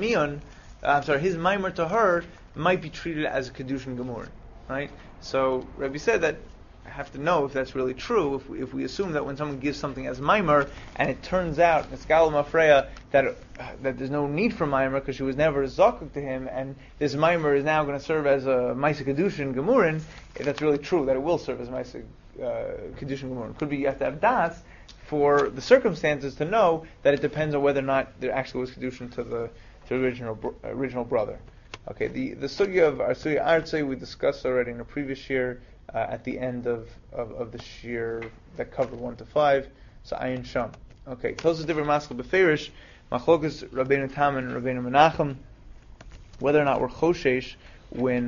maimer to her might be treated as a kedushin gemur, right? So Rebbe said that I have to know if that's really true. If we assume that when someone gives something as maimer and it turns out Niskala Mafreya that there's no need for maimer because she was never zakuk to him, and this maimer is now going to serve as a ma'aseh kedushin gemurin, if that's really true, that it will serve as ma'aseh kedushin gemurin. Could be you have to have das for the circumstances to know that it depends on whether or not there actually was kedushin to the original brother. Okay, the sugya of Arsuya Artsei we discussed already in a previous year at the end of the shir that covered 1 to 5. So Ayin Sham. Okay, Tosos Divrei Maskil Beferish Machlokas Rabbeinu Tam and Rabbeinu Menachem whether or not we're choshesh when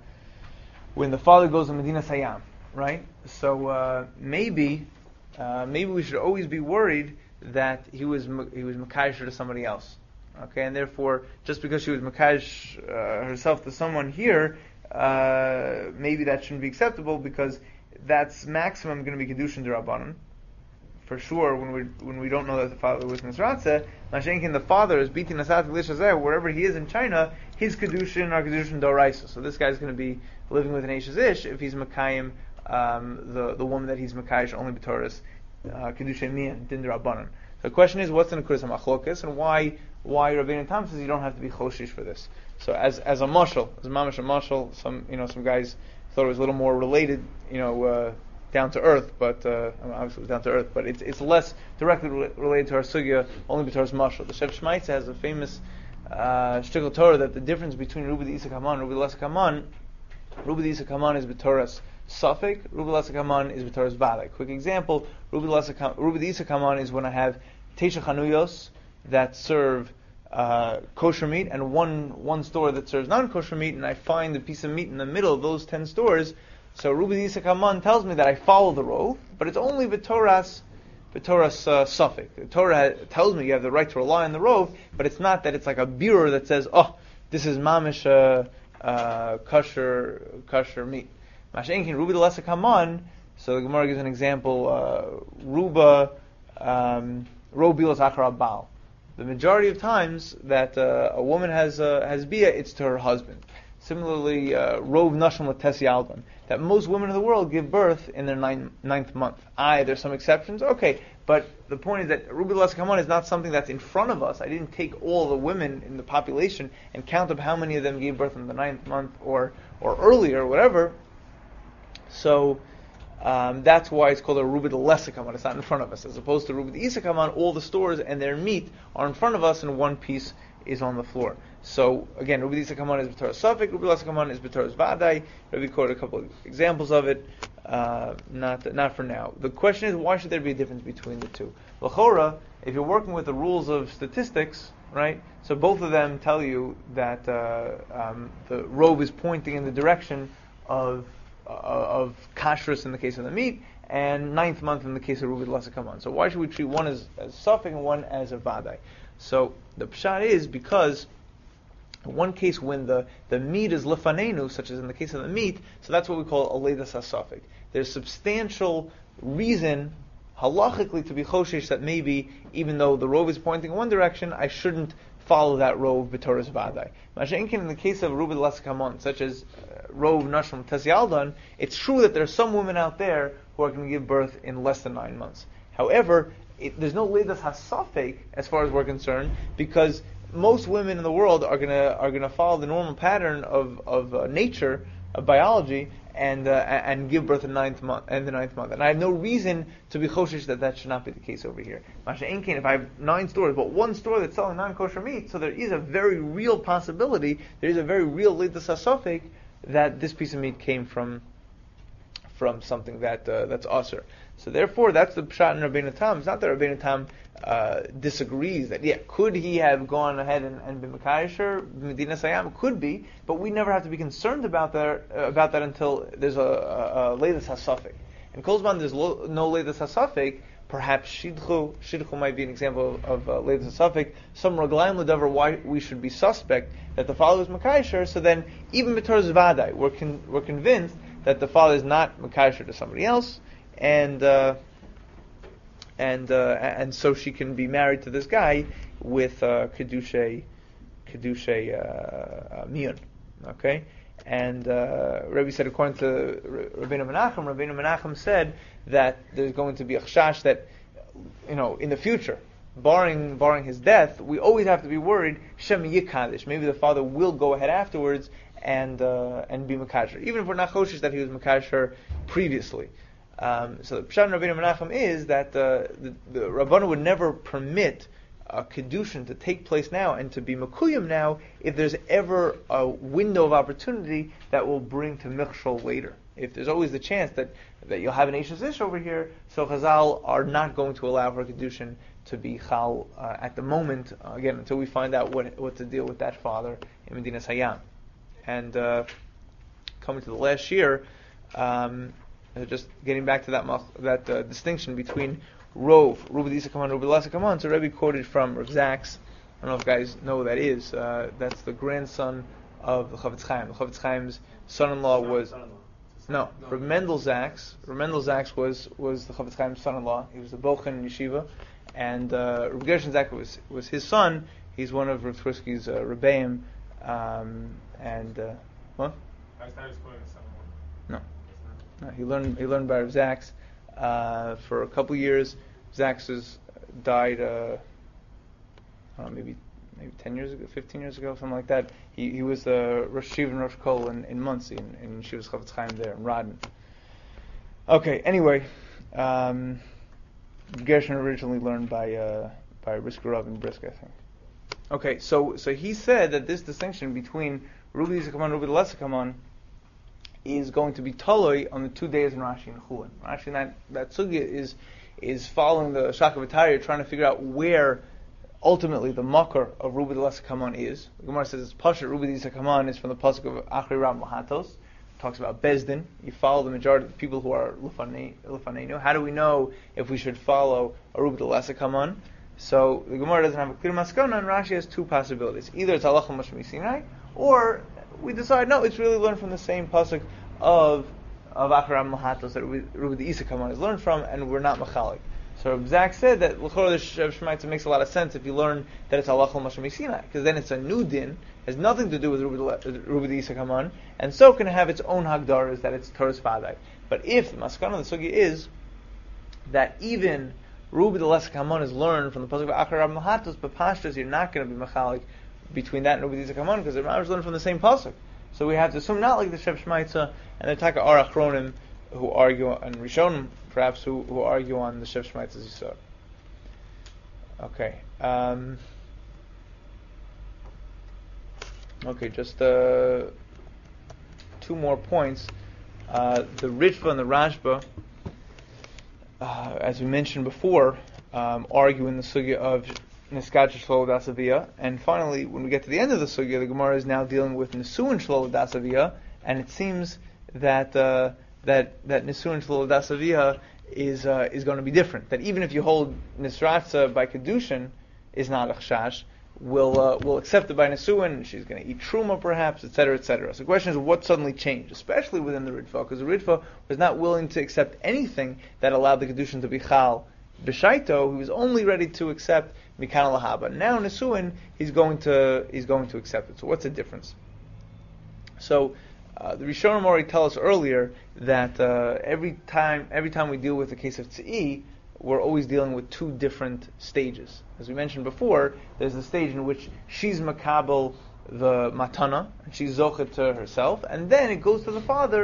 the father goes to Medina Sayyam, right? So maybe we should always be worried that he was makayish to somebody else. Okay, and therefore, just because she was makayish herself to someone here, maybe that shouldn't be acceptable because that's maximum going to be kedushin d'Rabbanan. For sure, when we don't know that the father was Nisratze, Mashenkin, the father is beating Asat Lishazeh, wherever he is in China, his kedushin are kedushin d'Oraisa. So this guy's going to be living with an Eishes Ish if he's makayim the woman that he's makayish only b'Torah's kedushin mian din d'Rabbanan. The question is, what's in the Kuras HaMachlokas, and why Rabbeinu Tam says you don't have to be choshish for this. So as a mashal, as a mamash a mashal, some guys thought it was a little more related, down to earth, but obviously it was down to earth, but it's less directly related to our sugya, only b'Torah's mashal. The Shev Shmaitze has a famous shtickle Torah that the difference between Rubi the Isak Haman and Rubi the Lesek Haman, Rubi the Isak Haman is b'Torah's Suffolk, Rubi Lesek Haman is b'Torah's Badai. Quick example, Rubi the Isak Haman is when I have Teisha Chanuyos that serve kosher meat and one store that serves non-kosher meat, and I find a piece of meat in the middle of those 10 stores. So Rubi the Isak Haman tells me that I follow the rove, but it's only b'Torah's Suffolk. The Torah tells me you have the right to rely on the rove, but it's not that it's like a bureau that says, this is mamish kosher meat. Mashenkin Rubi the Lesek Haman. So the Gemara gives an example. Ruba Bilas Achar Baal. The majority of times that a woman has bia, it's to her husband. Similarly, Rov Nashim Latesi Alban, that most women in the world give birth in their ninth month. There's some exceptions, okay, but the point is that Rubi Lesek Haman is not something that's in front of us. I didn't take all the women in the population and count up how many of them gave birth in the 9th month or earlier, or whatever. So that's why it's called a Rubi the Lesek Haman. It's not in front of us, as opposed to Rubi the Isak Haman. All the stores and their meat are in front of us, and one piece is on the floor. So again, Rubi the Isak Haman is b'Torah's Suffolk, Rubi the Lesek Haman is b'Torah's Vadai. Rabbi quoted a couple of examples of it. Not for now. The question is, why should there be a difference between the two? L'chora, if you're working with the rules of statistics, right? So both of them tell you that the robe is pointing in the direction of kashrus in the case of the meat, and 9th month in the case of Rubi the Lesek Haman. So why should we treat one as Suffolk and one as a Vadai? So the pshat is because in one case when the meat is lefanenu, such as in the case of the meat, so that's what we call a leidas hasafik. There's substantial reason halachically to be choshesh that maybe even though the rove is pointing in one direction, I shouldn't follow that rove b'Torah's Vadai. Mashenkin in the case of Rubi the Lesek Haman, such as rove nashim tesialdan, it's true that there are some women out there who are going to give birth in less than 9 months. However, there's no leidas hasafek as far as we're concerned, because most women in the world are gonna follow the normal pattern of nature, of biology, and give birth in the ninth month. And I have no reason to be choshish that should not be the case over here. Masha Einkein, if I have 9 stores, but one store that's selling non-kosher meat, so there is a very real possibility, there is a very real leidas hasafek that this piece of meat came from something that's asur. So therefore, that's the pshat in Rabbeinu Tam. It's not that Rabbeinu Tam disagrees that could he have gone ahead and been Mekayesher Medina Sayam? Could be, but we never have to be concerned about that until there's a leidas hasafek. And Kolzman, there's no leidas hasafek. Perhaps shidchu might be an example of leidas hasafek. Some raglayim ledavar why we should be suspect that the father was Mekayesher. So then, even b'tor zvadai, we're convinced that the father is not Mekayesher to somebody else, and so she can be married to this guy with kedushay miyun. Okay, and Rebbe said, according to Rabbeinu Menachem said that there's going to be a chashash that, in the future, barring his death, we always have to be worried Shem Yikadish. Maybe the father will go ahead afterwards and be Mekasher, even if we're not choshish that he was Mekasher previously. So the pshat in Rabbeinu Menachem is that the Rabbanu would never permit a kedushin to take place now and to be mekuyim now if there's ever a window of opportunity that will bring to michshol later. If there's always the chance that you'll have an Eishes Ish over here, so Chazal are not going to allow for a kedushin to be chal at the moment, again, until we find out what to deal with that father in Medina Hayam. And coming to the last year, just getting back to that distinction between Rov, Rubi Isa Kaman, Rubi Lasa Kaman. So Rebbe quoted from Rav Zaks. I don't know if you guys know who that is. That's the grandson of the Chavetz Chaim. The Chavetz Chaim's son-in-law was... No, Rav Mendel Zaks. Rav Mendel Zaks was the Chavetz Chaim's son-in-law. He was the Bochen in Yeshiva. And Rav Gershon Zaks was his son. He's one of Rav Tversky's Rebbeim. What? I thought he was quoting the son-in-law. No, he learned by Rav Zaks for a couple years. Zaks died, I don't know, maybe 10 years ago, 15 years ago, something like that. He was the Rosh Yeshiva and Rosh Kol in Muncie, in Yeshiva's Chavetz Chaim there in Radin. Okay, anyway, Gershon originally learned by Brisker Rav in Brisk, I think. Okay, so he said that this distinction between Rubi Zikaman and Rubi Lesikaman is going to be toloi on the 2 days in Rashi and Chulin. Rashi, that sugya is following the Shakavatari, trying to figure out where ultimately the makar of Rubi Lesikaman is. The Gemara says it's Pashat Rubi Lesikaman is from the pasuk of Achri Ram Lahatos. Talks about Bezdin. You follow the majority of the people who are Lufaneinu. How do we know if we should follow a Rubi Lesikaman? So the Gemara doesn't have a clear maskana, and Rashi has 2 possibilities. Either it's halacha mashmi sinai, or we decide no, it's really learned from the same pasuk of Acharam Mahatos that Rubi the Isa Kaman is learned from, and we're not machalik. So Zak said that l'chor the Shemaitza makes a lot of sense if you learn that it's halacha mashmi sinai, because then it's a new din, has nothing to do with Rubi the Isa Kaman, and so can have its own hagdaras that it's Torah's Fadai. But if the maskana of the sugi is that even Rubi the Lesa Kaman is learned from the pasuk of Acharam Mahatos, but pashtas you're not going to be machalik between that and Rubi the Isa Kaman because they're not learned from the same pasuk. So we have to assume not like the Sheb Shmaitza and the Taka Ar Achronim who argue, and Rishonim perhaps who argue on the Sheb Shmaitza's Yisod. Okay. Okay, just 2 more points. The Ritva and the Rashba, as we mentioned before, argue in the sugya of Niskad Shlo Dasavia, and finally, when we get to the end of the sugya, the Gemara is now dealing with Nisuin Shlo Dasavia, and it seems that that Nisuin Shlo Dasavia is going to be different. That even if you hold Nisratza by Kedushin is not a chashash, we'll accept it by Nisuin. She's going to eat truma perhaps, etc., etc. So the question is, what suddenly changed, especially within the Ritva, because the Ritva was not willing to accept anything that allowed the Kedushin to be chal b'shaito. He was only ready to accept Mikana Lahaba. Now Nisuin, he's going to accept it. So what's the difference? So the Rishonim already tell us earlier that every time we deal with the case of Tz'i, we're always dealing with 2 different stages. As we mentioned before, there's the stage in which she's makabel the matana, and she's zochet to herself, and then it goes to the father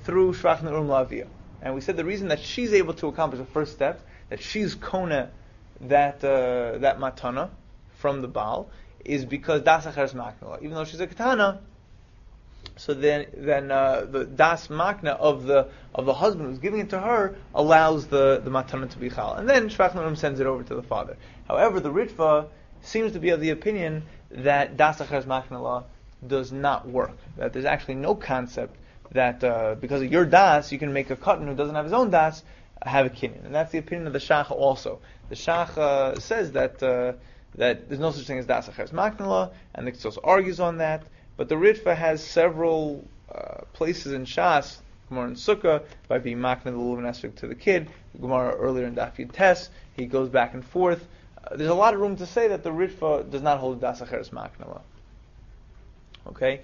through Shvach Ne'urim La'aviyah. And we said the reason that she's able to accomplish the first step, that she's kona that matana from the Baal, is because das acheres makna. Even though she's a katana, so then the das makna of the husband who's giving it to her allows the matana to be chal, and then Shvach Ne'urim sends it over to the father. However, the Ritva seems to be of the opinion that das acheres makna does not work. That there's actually no concept that because of your das, you can make a katan who doesn't have his own das have a kinyan, and that's the opinion of the Shach also. The Shach says that there's no such thing as das acheres makna, and the Ktsos argues on that. But the Ritva has several places in Shas, Gemara and Sukkah, by being makna the lulav aspect to the kid. The Gemara earlier in Daf Yud Tes, he goes back and forth. There's a lot of room to say that the Ritva does not hold das acheres makna. Okay.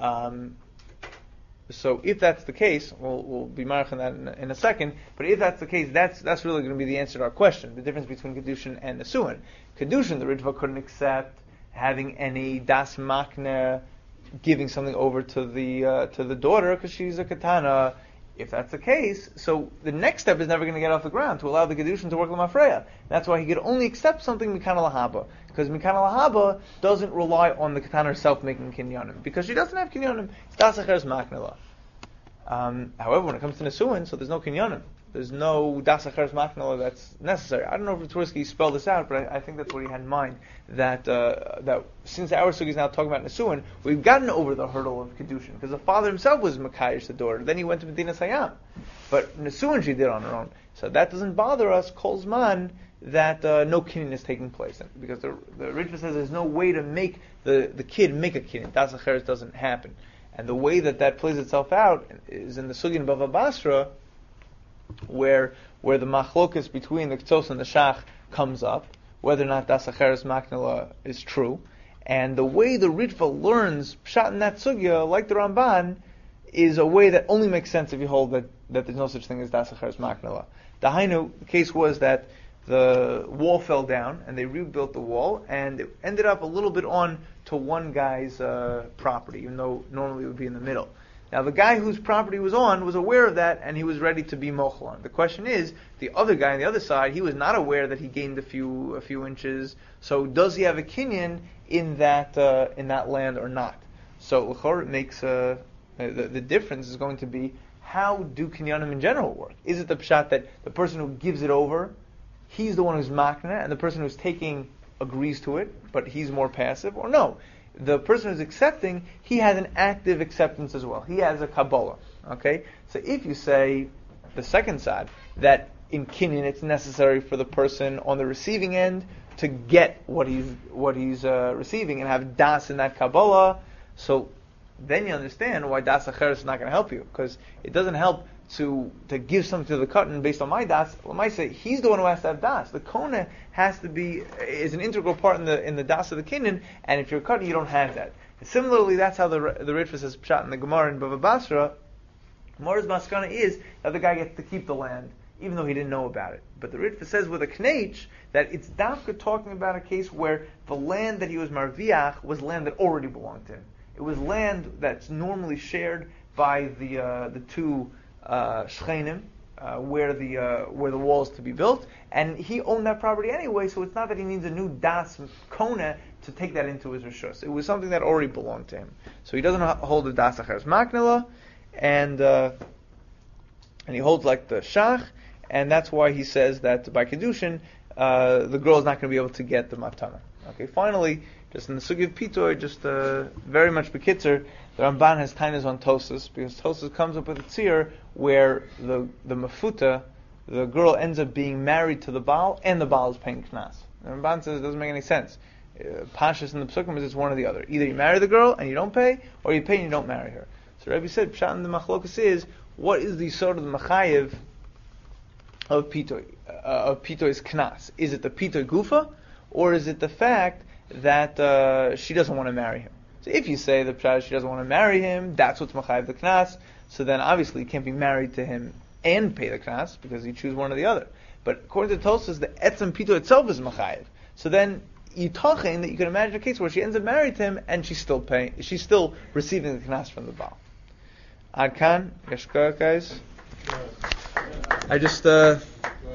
So if that's the case, we'll be marach on that in a second. But if that's the case, that's really going to be the answer to our question: the difference between kedushin and nesuin. Kedushin, the Ritva couldn't accept having any das makna, giving something over to the daughter because she's a katana. If that's the case, so the next step is never going to get off the ground to allow the kedushin to work l'mafreya. That's why he could only accept something mikana lahaba, because mikana lahaba doesn't rely on the katana herself making kinyanim, because she doesn't have kinyanim. It's das acheres makna. However, when it comes to nesuin, so there's no kinyanim. There's no das acheres makna that's necessary. I don't know if Tursky spelled this out, but I think that's what he had in mind. That since our sugi is now talking about nesuin, we've gotten over the hurdle of kedushin, because the father himself was makayish the daughter. Then he went to Medina Sayyam, but nesuin she did on her own. So that doesn't bother us. Kol zman that no kinyan is taking place, because the Ritva says there's no way to make the kid make a kinyan. Das acheres doesn't happen, and the way that plays itself out is in the sugi in Bava Basra, where the machlokas between the Ktsos and the Shach comes up, whether or not das acheres makna is true, and the way the Ritva learns pshat in that sugya, like the Ramban, is a way that only makes sense if you hold that there's no such thing as das acheres makna. The case was that the wall fell down, and they rebuilt the wall, and it ended up a little bit on to one guy's property, even though normally it would be in the middle. Now the guy whose property was on was aware of that, and he was ready to be mochel on. The question is, the other guy on the other side, he was not aware that he gained a few inches. So does he have a kinyan in that land or not? So l'chor, it makes the difference is going to be, how do kinyanim in general work? Is it the pshat that the person who gives it over, he's the one who's makna, and the person who's taking agrees to it, but he's more passive, or no? The person who's accepting, he has an active acceptance as well. He has a Kabbalah. Okay? So if you say, the second side, that in kinyan it's necessary for the person on the receiving end to get what he's receiving and have das in that Kabbalah, so then you understand why das acheres is not going to help you, because it doesn't help to give something to the katan based on my das. Well, I say he's the one who has to have das. The kona is an integral part in the das of the kinyan, and if you're a katan, you don't have that. And similarly, that's how the Ritva says pshat in the Gemara in Bava Basra. Gemara's maskana is that the guy gets to keep the land, even though he didn't know about it. But the Ritva says with a knech that it's dafka talking about a case where the land that he was marviach was land that already belonged to him. It was land that's normally shared by the two shchenim, where the wall is to be built, and he owned that property anyway. So it's not that he needs a new das kona to take that into his rishus. It was something that already belonged to him. So he doesn't hold the das acheres makna, and he holds like the shach, and that's why he says that by kedushin the girl is not going to be able to get the matana. Okay, finally, just in the sugi of pitoy, just very much bekitzer, the Ramban has tainas on Tosas, because Tosas comes up with a tzir where the mafuta, the girl ends up being married to the Baal, and the Baal is paying knas. The Ramban says it doesn't make any sense. Pashas in the Psukim is it's one or the other. Either you marry the girl and you don't pay, or you pay and you don't marry her. So Rabbi said, pshat in the machlokas is, what is the sort of the machayev of pitoy's knas? Is it the pitoy gufa, or is it the fact that she doesn't want to marry him? So if you say the pshat she doesn't want to marry him, that's what's machayev the knas. So then obviously you can't be married to him and pay the knas, because you choose one or the other. But according to Tosas, the etzem pito itself is machayev. So then you talking that you can imagine a case where she ends up married to him and she's still receiving the knas from the Baal. Adkan, Yeshkar, guys. Yeah. I just